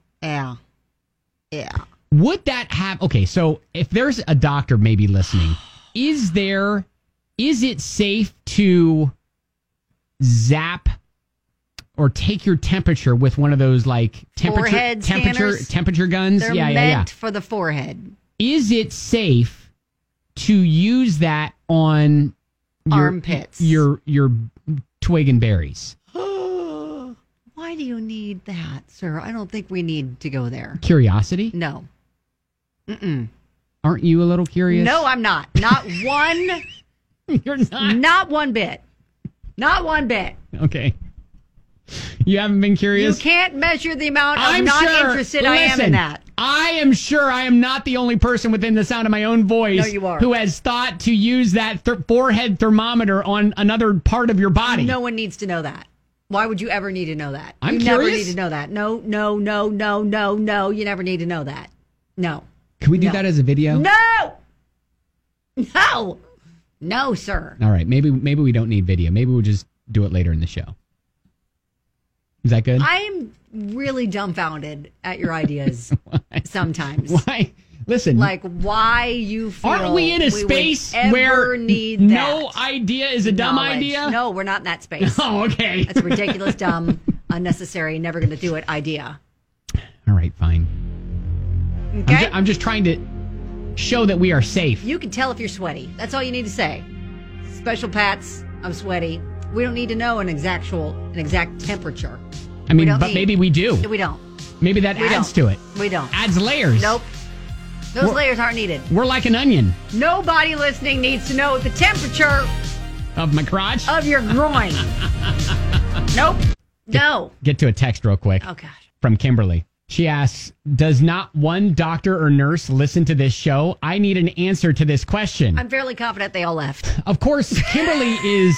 Would that have... Okay, so if there's a doctor maybe listening, is it safe to zap or take your temperature with one of those like temperature guns? They're meant for the forehead. Is it safe to use that on armpits, your twig and berries? Why do you need that, sir? I don't think we need to go there. Curiosity? No. Aren't you a little curious? No, I'm not. Not one. You're not. Not one bit. Not one bit. Okay. You haven't been curious? You can't measure the amount of interested I am in that. I am sure I am not the only person within the sound of my own voice No, you are. who has thought to use that forehead thermometer on another part of your body. No one needs to know that. Why would you ever need to know that? I'm you curious. never need to know that. No. You never need to know that. No. Can we do that as a video? No, sir. All right. Maybe we don't need video. Maybe we'll just do it later in the show. Is that good? I'm really dumbfounded at your ideas sometimes. Why? Listen. Like why you feel aren't we in a space where need no idea is a dumb idea? No, we're not in that space. Oh, okay. That's a ridiculous, dumb, unnecessary, never going to do it idea. All right, fine. Okay. I'm just trying to show that we are safe. You can tell if you're sweaty. That's all you need to say. Special pats. I'm sweaty. We don't need to know an exact temperature. I mean, but maybe we do. We don't. Maybe that adds to it. We don't. Adds layers. Nope. Those layers aren't needed. We're like an onion. Nobody listening needs to know the temperature of my crotch? Of your groin. Nope. No. Get to a text real quick. Oh, gosh. From Kimberly. She asks, does not one doctor or nurse listen to this show? I need an answer to this question. I'm fairly confident they all left. Of course, Kimberly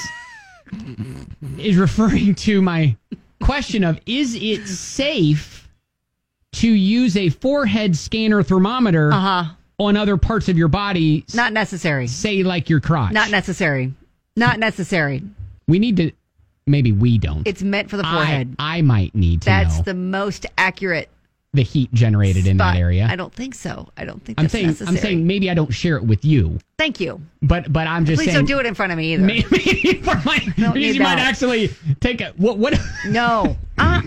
is referring to my question of, is it safe to use a forehead scanner thermometer on other parts of your body? Not necessary. Say like your crotch. Not necessary. Not necessary. We need to, maybe we don't. It's meant for the forehead. I might need to know. That's the most accurate. The heat generated in that area. I don't think so. I don't think that's necessary. I'm saying maybe I don't share it with you. Thank you. But I'm just saying. Please don't do it in front of me either. Maybe you might actually take a what? No.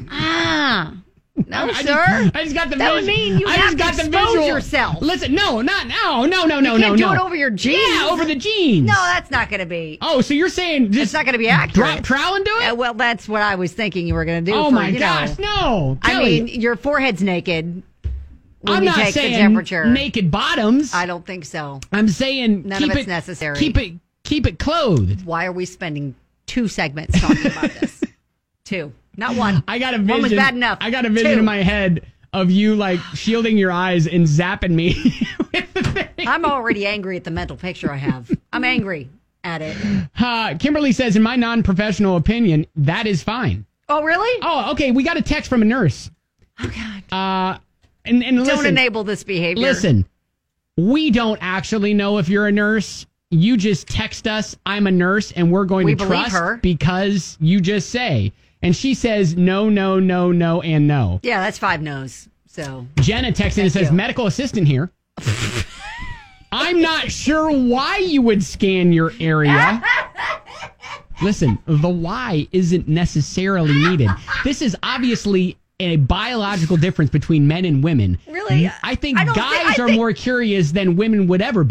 No, sir. I just got the that would mean you have to expose yourself. Listen, no. You can't do it over your jeans. Yeah, over the jeans. No, that's not going to be. Oh, so you're saying just it's not going to be accurate. Drop trowel and do it? Well, that's what I was thinking you were going to do. Oh my gosh, no! Kelly. I mean, your forehead's naked. I'm not take saying the temperature. Naked bottoms. I don't think so. I'm saying none of it's necessary. Keep it clothed. Why are we spending 2 segments talking about this? 2. Not 1. I got a vision. 1 was bad enough. I got a vision 2. in my head of you like shielding your eyes and zapping me with the thing. I'm already angry at the mental picture I have. I'm angry at it. Kimberly says, in my non-professional opinion, that is fine. Oh, really? Oh, okay. We got a text from a nurse. Oh, God. And listen, don't enable this behavior. Listen, we don't actually know if you're a nurse. You just text us, I'm a nurse, and we're going to trust her because you just say. And she says no, and no. Yeah, that's 5 no's. So Jenna texted and says, medical assistant here. I'm not sure why you would scan your area. Listen, the why isn't necessarily needed. This is obviously a biological difference between men and women. Really? I think guys are more curious than women would ever be. Most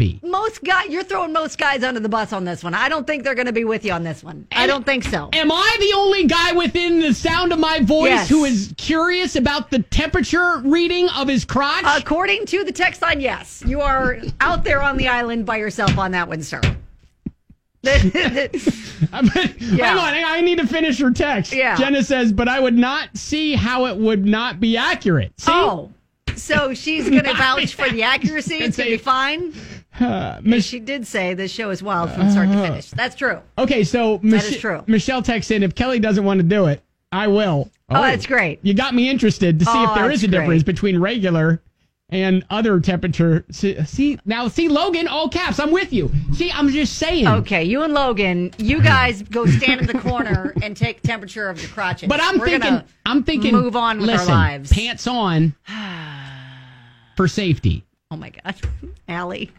you're throwing most guys under the bus on this one. I don't think they're going to be with you on this one. I don't think so. Am I the only guy within the sound of my voice who is curious about the temperature reading of his crotch? According to the text line, yes. You are out there on the island by yourself on that one, sir. Hang on, I need to finish her text. Yeah. Jenna says, but I would not see how it would not be accurate. See? Oh, so she's going to vouch for the accuracy. It's going to be fine. She did say this show is wild from start to finish. That's true. Okay, so that is true. Michelle texts in, if Kelly doesn't want to do it, I will. Oh, that's great. You got me interested to see if there is a difference between regular and other temperature. See, Logan, all caps, I'm with you. See, I'm just saying. Okay, you and Logan, you guys go stand in the corner and take temperature of your crotches. But I'm thinking, move on with our lives. Pants on for safety. Oh my God, Allie.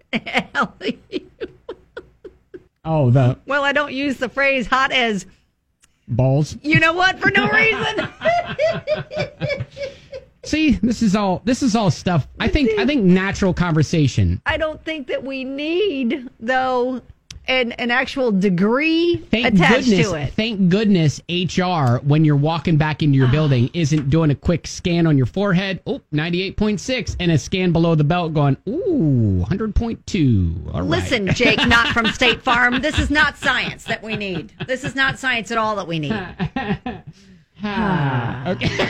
Oh, well, I don't use the phrase hot as balls. You know what? For no reason. See, this is all stuff. I think natural conversation. I don't think that we need, though, an actual degree attached to it. Thank goodness HR, when you're walking back into your building, isn't doing a quick scan on your forehead. Oh, 98.6, and a scan below the belt going, ooh, 100.2. All right. Listen, Jake, not from State Farm. This is not science that we need. This is not science at all that we need. Okay.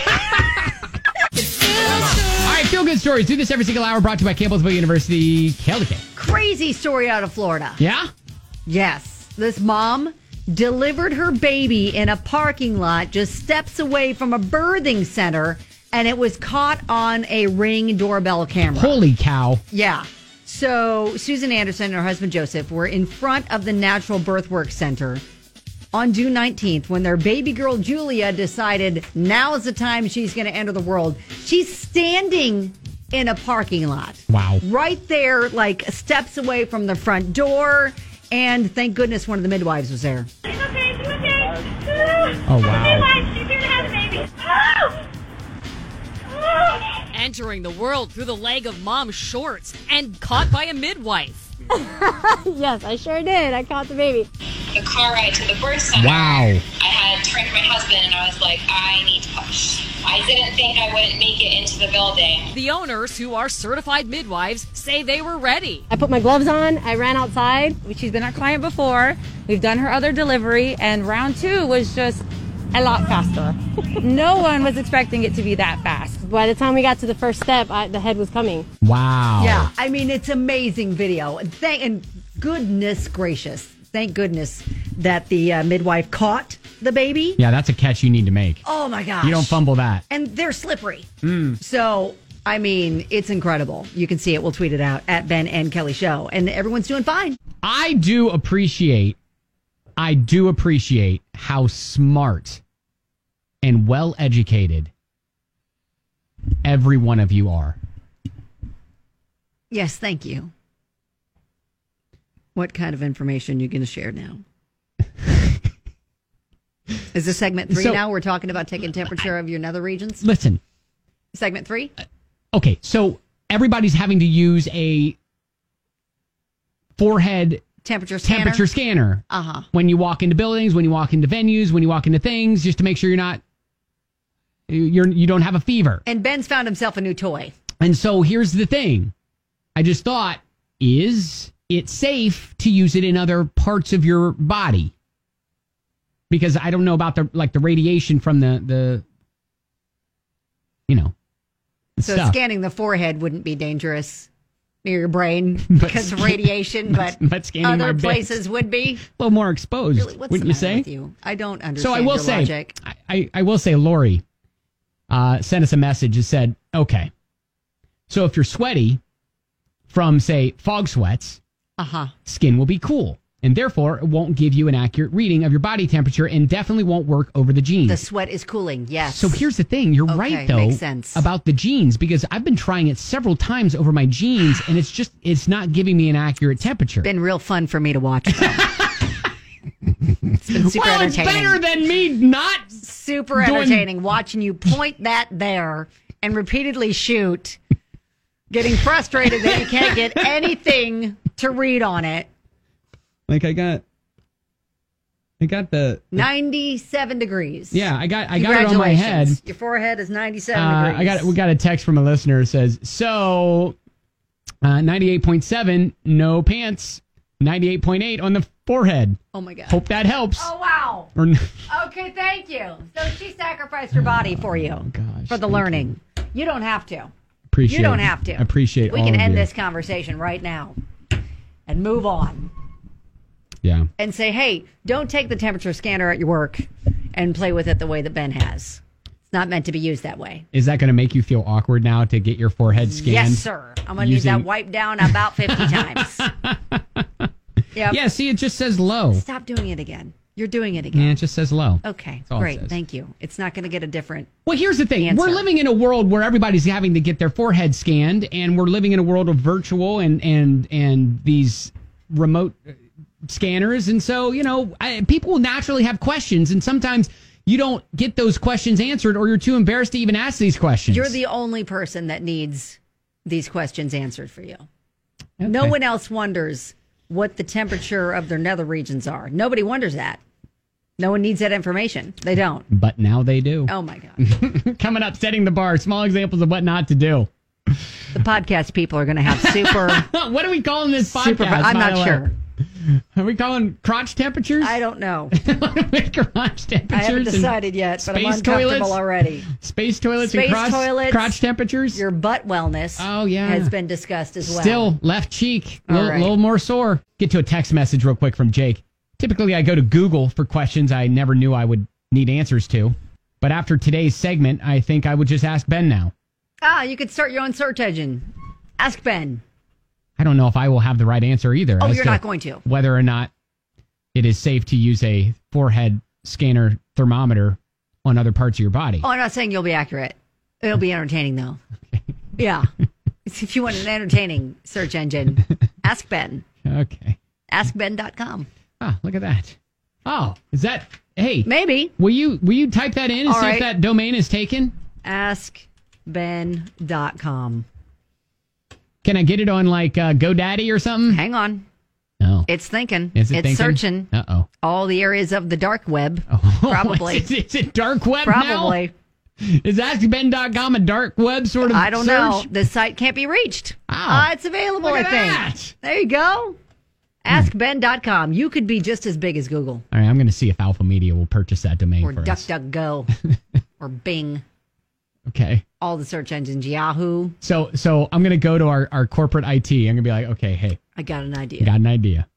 All right, feel good stories. Do this every single hour. Brought to you by Campbellsville University. KLDK. Crazy story out of Florida. Yeah? Yes. This mom delivered her baby in a parking lot just steps away from a birthing center, and it was caught on a Ring doorbell camera. Holy cow. Yeah. So Susan Anderson and her husband Joseph were in front of the Natural Birthworks Center on June 19th, when their baby girl, Julia, decided now is the time she's going to enter the world. She's standing in a parking lot. Wow. Right there, like steps away from the front door. And thank goodness one of the midwives was there. It's okay. It's okay. Oh, wow. Midwife, she's here to have a baby. Entering the world through the leg of mom's shorts and caught by a midwife. Yes, I sure did. I caught the baby. The car ride to the birth center. Wow. I had turned to my husband and I was like, I need to push. I didn't think I wouldn't make it into the building. The owners, who are certified midwives, say they were ready. I put my gloves on. I ran outside. She's been our client before. We've done her other delivery, and round 2 was just a lot faster. No one was expecting it to be that fast. By the time we got to the first step, the head was coming. Wow. Yeah, I mean, it's amazing video. And goodness gracious. Thank goodness that the midwife caught the baby. Yeah, that's a catch you need to make. Oh, my gosh. You don't fumble that. And they're slippery. So, I mean, it's incredible. You can see it. We'll tweet it out at Ben and Kelly Show. And everyone's doing fine. I do appreciate how smart and well-educated every one of you are. Yes, thank you. What kind of information are you going to share now? Is this segment 3 now? We're talking about taking temperature of your nether regions? Listen. Segment 3? Okay, so everybody's having to use a forehead temperature scanner. When you walk into buildings, when you walk into venues, when you walk into things, just to make sure you don't have a fever. And Ben's found himself a new toy. And so here's the thing. I just thought, is it safe to use it in other parts of your body? Because I don't know about the radiation from the so stuff. Scanning the forehead wouldn't be dangerous near your brain because of radiation, but scanning other my places would be a little more exposed. Really, what's wouldn't the you say? with you? I don't understand. So I will your say, logic. I will say, Lori sent us a message that said, okay, so if you're sweaty from, say, fog sweats, skin will be cool. And therefore, it won't give you an accurate reading of your body temperature and definitely won't work over the jeans. The sweat is cooling, yes. So here's the thing. You're right, though, makes sense. about the jeans, because I've been trying it several times over my jeans, and it's not giving me an accurate temperature. It's been real fun for me to watch, though. It's been super entertaining. It's better than me not super entertaining watching you point that there and repeatedly shoot getting frustrated that you can't get anything to read on it. Like I got the 97 degrees. Yeah, I got it on my head. Your forehead is 97 degrees. We got a text from a listener that says, so 98.7, no pants. 98.8 on the forehead. Oh my God. Hope that helps. Oh wow. Okay, thank you. So she sacrificed her body for you. For the learning. You don't have to. Appreciate You don't have to. Appreciate We all can of end you. this conversation right now and move on. Yeah. And say, hey, don't take the temperature scanner at your work and play with it the way that Ben has. It's not meant to be used that way. Is that going to make you feel awkward now to get your forehead scanned? Yes, sir. I'm going to need that wiped down about 50 times. Yep. Yeah, see, it just says low. Stop doing it again. You're doing it again. Yeah, it just says low. Okay, That's all it great. says. Thank you. It's not going to get a different Well, here's the thing. answer. We're living in a world where everybody's having to get their forehead scanned, and we're living in a world of virtual and these remote scanners. And so, people will naturally have questions, and sometimes you don't get those questions answered, or you're too embarrassed to even ask these questions. You're the only person that needs these questions answered for you. Okay. No one else wonders what the temperature of their nether regions are. Nobody wonders that. No one needs that information. They don't. But now they do. Oh, my God. Coming up, setting the bar. Small examples of what not to do. The podcast people are going to have super... What are we calling this podcast? I'm not sure. Are we calling crotch temperatures? I don't know. Crotch temperatures. I haven't decided yet, but I'm uncomfortable already. Space toilets and crotch temperatures. Your butt wellness has been discussed as well. Still, left cheek, a little more sore. Get to a text message real quick from Jake. Typically, I go to Google for questions I never knew I would need answers to. But after today's segment, I think I would just ask Ben now. You could start your own search engine. Ask Ben. I don't know if I will have the right answer either. Oh, you're not going to. Whether or not it is safe to use a forehead scanner thermometer on other parts of your body. Oh, I'm not saying you'll be accurate. It'll be entertaining, though. Yeah. If you want an entertaining search engine, ask Ben. Okay. AskBen.com. Ah, look at that. Oh, is that... Hey. Maybe. Will you type that in and see if that domain is taken? AskBen.com. Can I get it on like GoDaddy or something? Hang on. No. It's thinking. Is it it's thinking? searching. Uh-oh. All the areas of the dark web. Oh, probably. Is it dark web Probably. now? Is AskBen.com a dark web sort of I don't search? know. The site can't be reached. Oh. It's available, Look I at think. that. There you go. AskBen.com. You could be just as big as Google. All right, I'm going to see if Alpha Media will purchase that domain Or for us. DuckDuckGo. Or Bing. Okay. All the search engines. Yahoo. So I'm going to go to our corporate IT. I'm going to be like, okay, hey. I got an idea. Got an idea.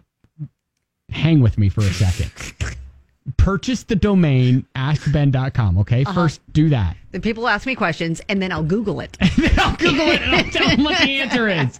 Hang with me for a second. Purchase the domain AskBen.com, okay? First, do that. The people ask me questions, and then I'll Google it. I'll Google it, and I'll tell them what the answer is.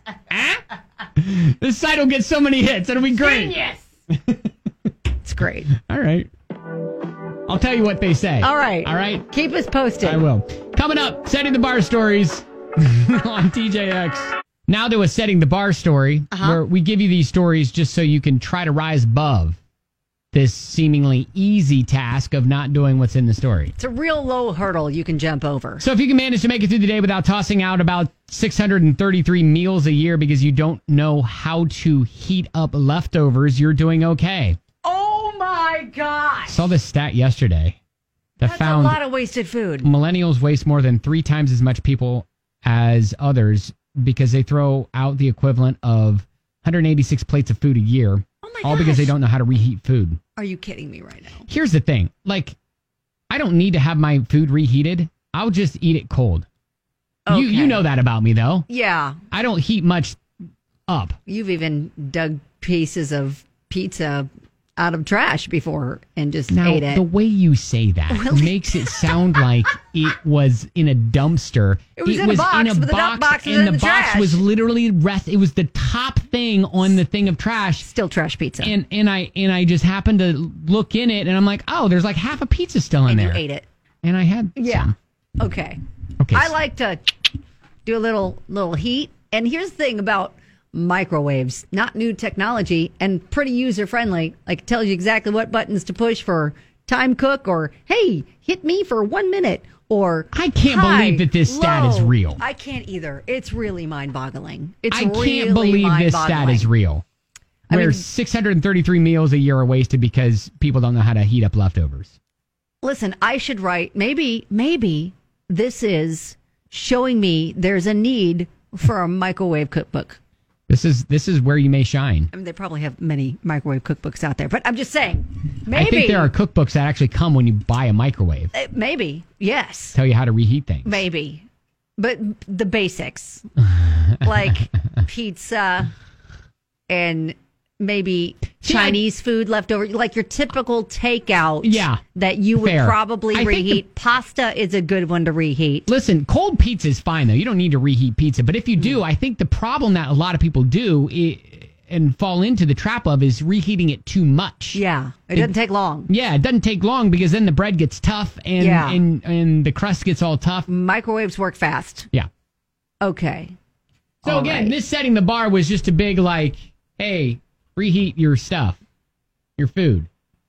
This site will get so many hits. It'll be great. Yes. It's great. All right. I'll tell you what they say. All right. All right? Keep us posted. I will. Coming up, Setting the Bar stories on TJX. Now to a Setting the Bar story, where we give you these stories just so you can try to rise above this seemingly easy task of not doing what's in the story. It's a real low hurdle you can jump over. So if you can manage to make it through the day without tossing out about 633 meals a year because you don't know how to heat up leftovers, you're doing okay. Oh my gosh. Saw this stat yesterday that That's found a lot of wasted food. millennials waste more than 3 times as much people as others because they throw out the equivalent of 186 plates of food a year. All because they don't know how to reheat food. Are you kidding me right now? Here's the thing. Like, I don't need to have my food reheated. I'll just eat it cold. Okay. You know that about me, though. Yeah. I don't heat much up. You've even dug pieces of pizza out of trash before and just Now, ate it. the way you say that makes it sound like it was in a dumpster. It was in a box, but the box was and in the the box trash. was literally it was the top thing on the thing of trash. Still trash pizza. And I just happened to look in it, and I'm like, oh, there's like half a pizza still in and there. you ate it. And I had some. Okay. Okay. I like to do a little heat. And here's the thing about microwaves, not new technology and pretty user friendly. Like it tells you exactly what buttons to push for time cook or, hey, hit me for 1 minute or I can't high, believe that this stat is low. real. I can't either. It's really mind-boggling. I can't believe this stat is real. Where 633 meals a year are wasted because people don't know how to heat up leftovers. Listen, I should write, maybe this is showing me there's a need for a microwave cookbook. This is where you may shine. I mean, they probably have many microwave cookbooks out there, but I'm just saying, maybe. I think there are cookbooks that actually come when you buy a microwave. Maybe, yes. Tell you how to reheat things. Maybe. But the basics, like pizza and maybe Chinese food left over, like your typical takeout that you would probably reheat. Pasta is a good one to reheat. Listen, cold pizza is fine, though. You don't need to reheat pizza. But if you do, I think the problem that a lot of people do and fall into the trap of is reheating it too much. Yeah, it doesn't take long. Yeah, it doesn't take long because then the bread gets tough and the crust gets all tough. Microwaves work fast. Yeah. Okay. So again, this setting the bar was just a big like, hey, reheat your stuff, your food.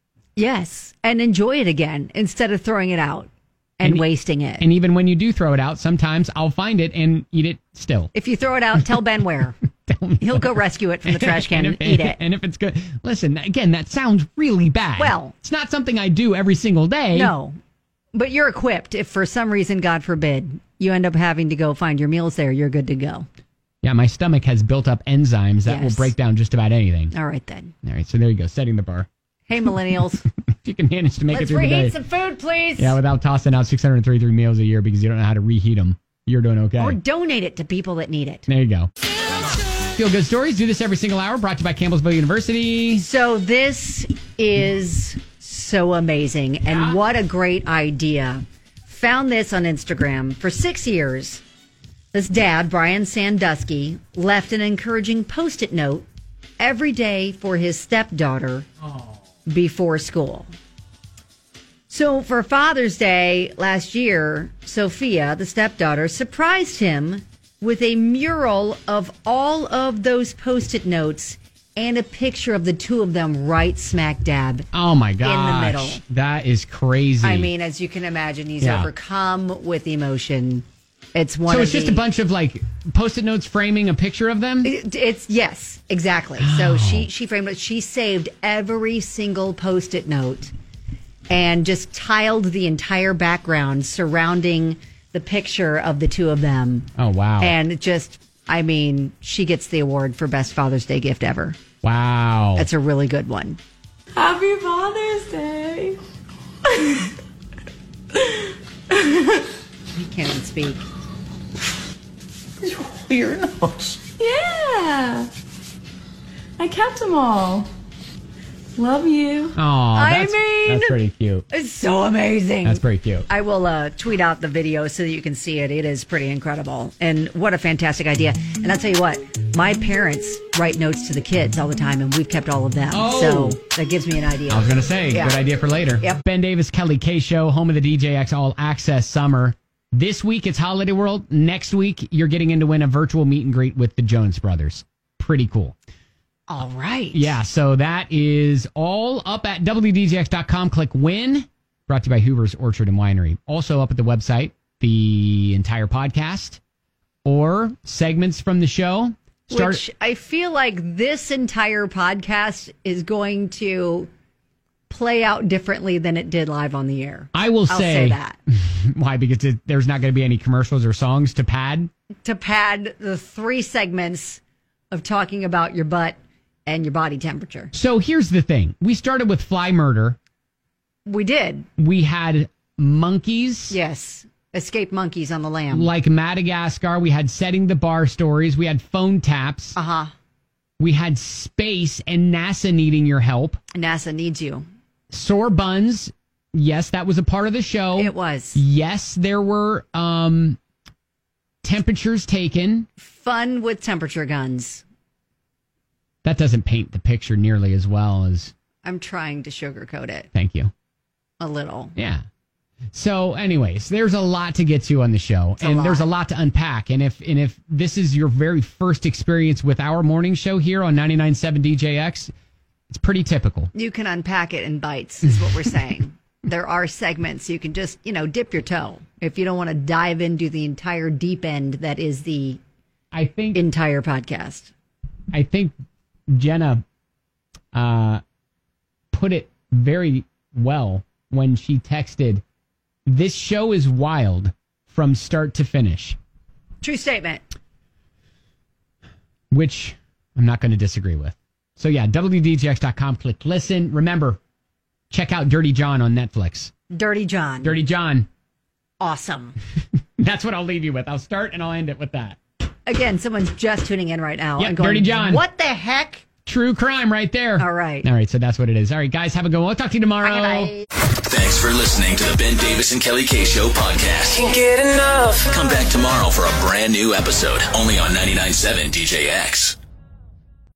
Yes, and enjoy it again instead of throwing it out and wasting it. And even when you do throw it out, sometimes I'll find it and eat it still. If you throw it out, tell Ben where. He'll go rescue it from the trash can and eat it. And if it's good, listen, again, that sounds really bad. Well, it's not something I do every single day. No, but you're equipped. If for some reason, God forbid, you end up having to go find your meals there, you're good to go. Yeah, my stomach has built up enzymes that will break down just about anything. All right, then. All right, so there you go, setting the bar. Hey, millennials. If you can manage to make Let's it through the day. reheat some food, please. Yeah, without tossing out 633 meals a year because you don't know how to reheat them. You're doing okay. Or donate it to people that need it. There you go. Feel Good Stories. Do this every single hour. Brought to you by Campbellsville University. So this is so amazing. And what a great idea. Found this on Instagram. For 6 years, this dad, Brian Sandusky, left an encouraging Post-it note every day for his stepdaughter before school. So for Father's Day last year, Sophia, the stepdaughter, surprised him with a mural of all of those Post-it notes and a picture of the two of them right smack dab. Oh my gosh. In the middle. That is crazy. I mean, as you can imagine, he's overcome with emotion. It's one. So it's just a bunch of like Post-it notes framing a picture of them? It's yes, exactly. So she framed it. She saved every single Post-it note and just tiled the entire background surrounding the picture of the two of them. Oh, wow. And just, I mean, she gets the award for best Father's Day gift ever. Wow. That's a really good one. Happy Father's Day. He can't even speak. Your nose. Yeah. I kept them all. Love you. Oh, that's pretty cute. It's so amazing. That's pretty cute. I will tweet out the video so that you can see it. It is pretty incredible. And what a fantastic idea. And I'll tell you what, my parents write notes to the kids all the time, and we've kept all of them. Oh. So that gives me an idea. I was going to say, good idea for later. Yep. Ben Davis, Kelly K Show, home of the DJX All Access Summer. This week, it's Holiday World. Next week, you're getting in to win a virtual meet and greet with the Jonas Brothers. Pretty cool. All right. Yeah, so that is all up at WDJX.com. Click win. Brought to you by Hoover's Orchard and Winery. Also up at the website, the entire podcast or segments from the show. Which I feel like this entire podcast is going to play out differently than it did live on the air. I'll say that. Why? Because there's not going to be any commercials or songs to pad? To pad the 3 segments of talking about your butt and your body temperature. So here's the thing. We started with fly murder. We did. We had monkeys. Yes. Escaped monkeys on the lam. Like Madagascar. We had setting the bar stories. We had phone taps. Uh-huh. We had space and NASA needing your help. NASA needs you. Sore buns. Yes, that was a part of the show. It was. Yes, there were temperatures taken. Fun with temperature guns. That doesn't paint the picture nearly as well as... I'm trying to sugarcoat it. Thank you. A little. Yeah. So anyways, there's a lot to get to on the show. There's a lot to unpack. And if this is your very first experience with our morning show here on 99.7 DJX, it's pretty typical. You can unpack it in bites, is what we're saying. there are segments you can just, dip your toe if you don't want to dive into the entire deep end that is the entire podcast. I think Jenna put it very well when she texted, "This show is wild from start to finish." True statement. Which I'm not going to disagree with. So yeah, WDGX.com, click listen. Remember, check out Dirty John on Netflix. Dirty John. Dirty John. Awesome. That's what I'll leave you with. I'll start and I'll end it with that. Again, someone's just tuning in right now. Yep, and going, Dirty John. What the heck? True crime right there. All right. All right, so that's what it is. All right, guys, have a good one. We'll talk to you tomorrow. Bye. Thanks for listening to the Ben Davis and Kelly K Show podcast. Can't get enough. Come back tomorrow for a brand new episode, only on 99.7 DJX.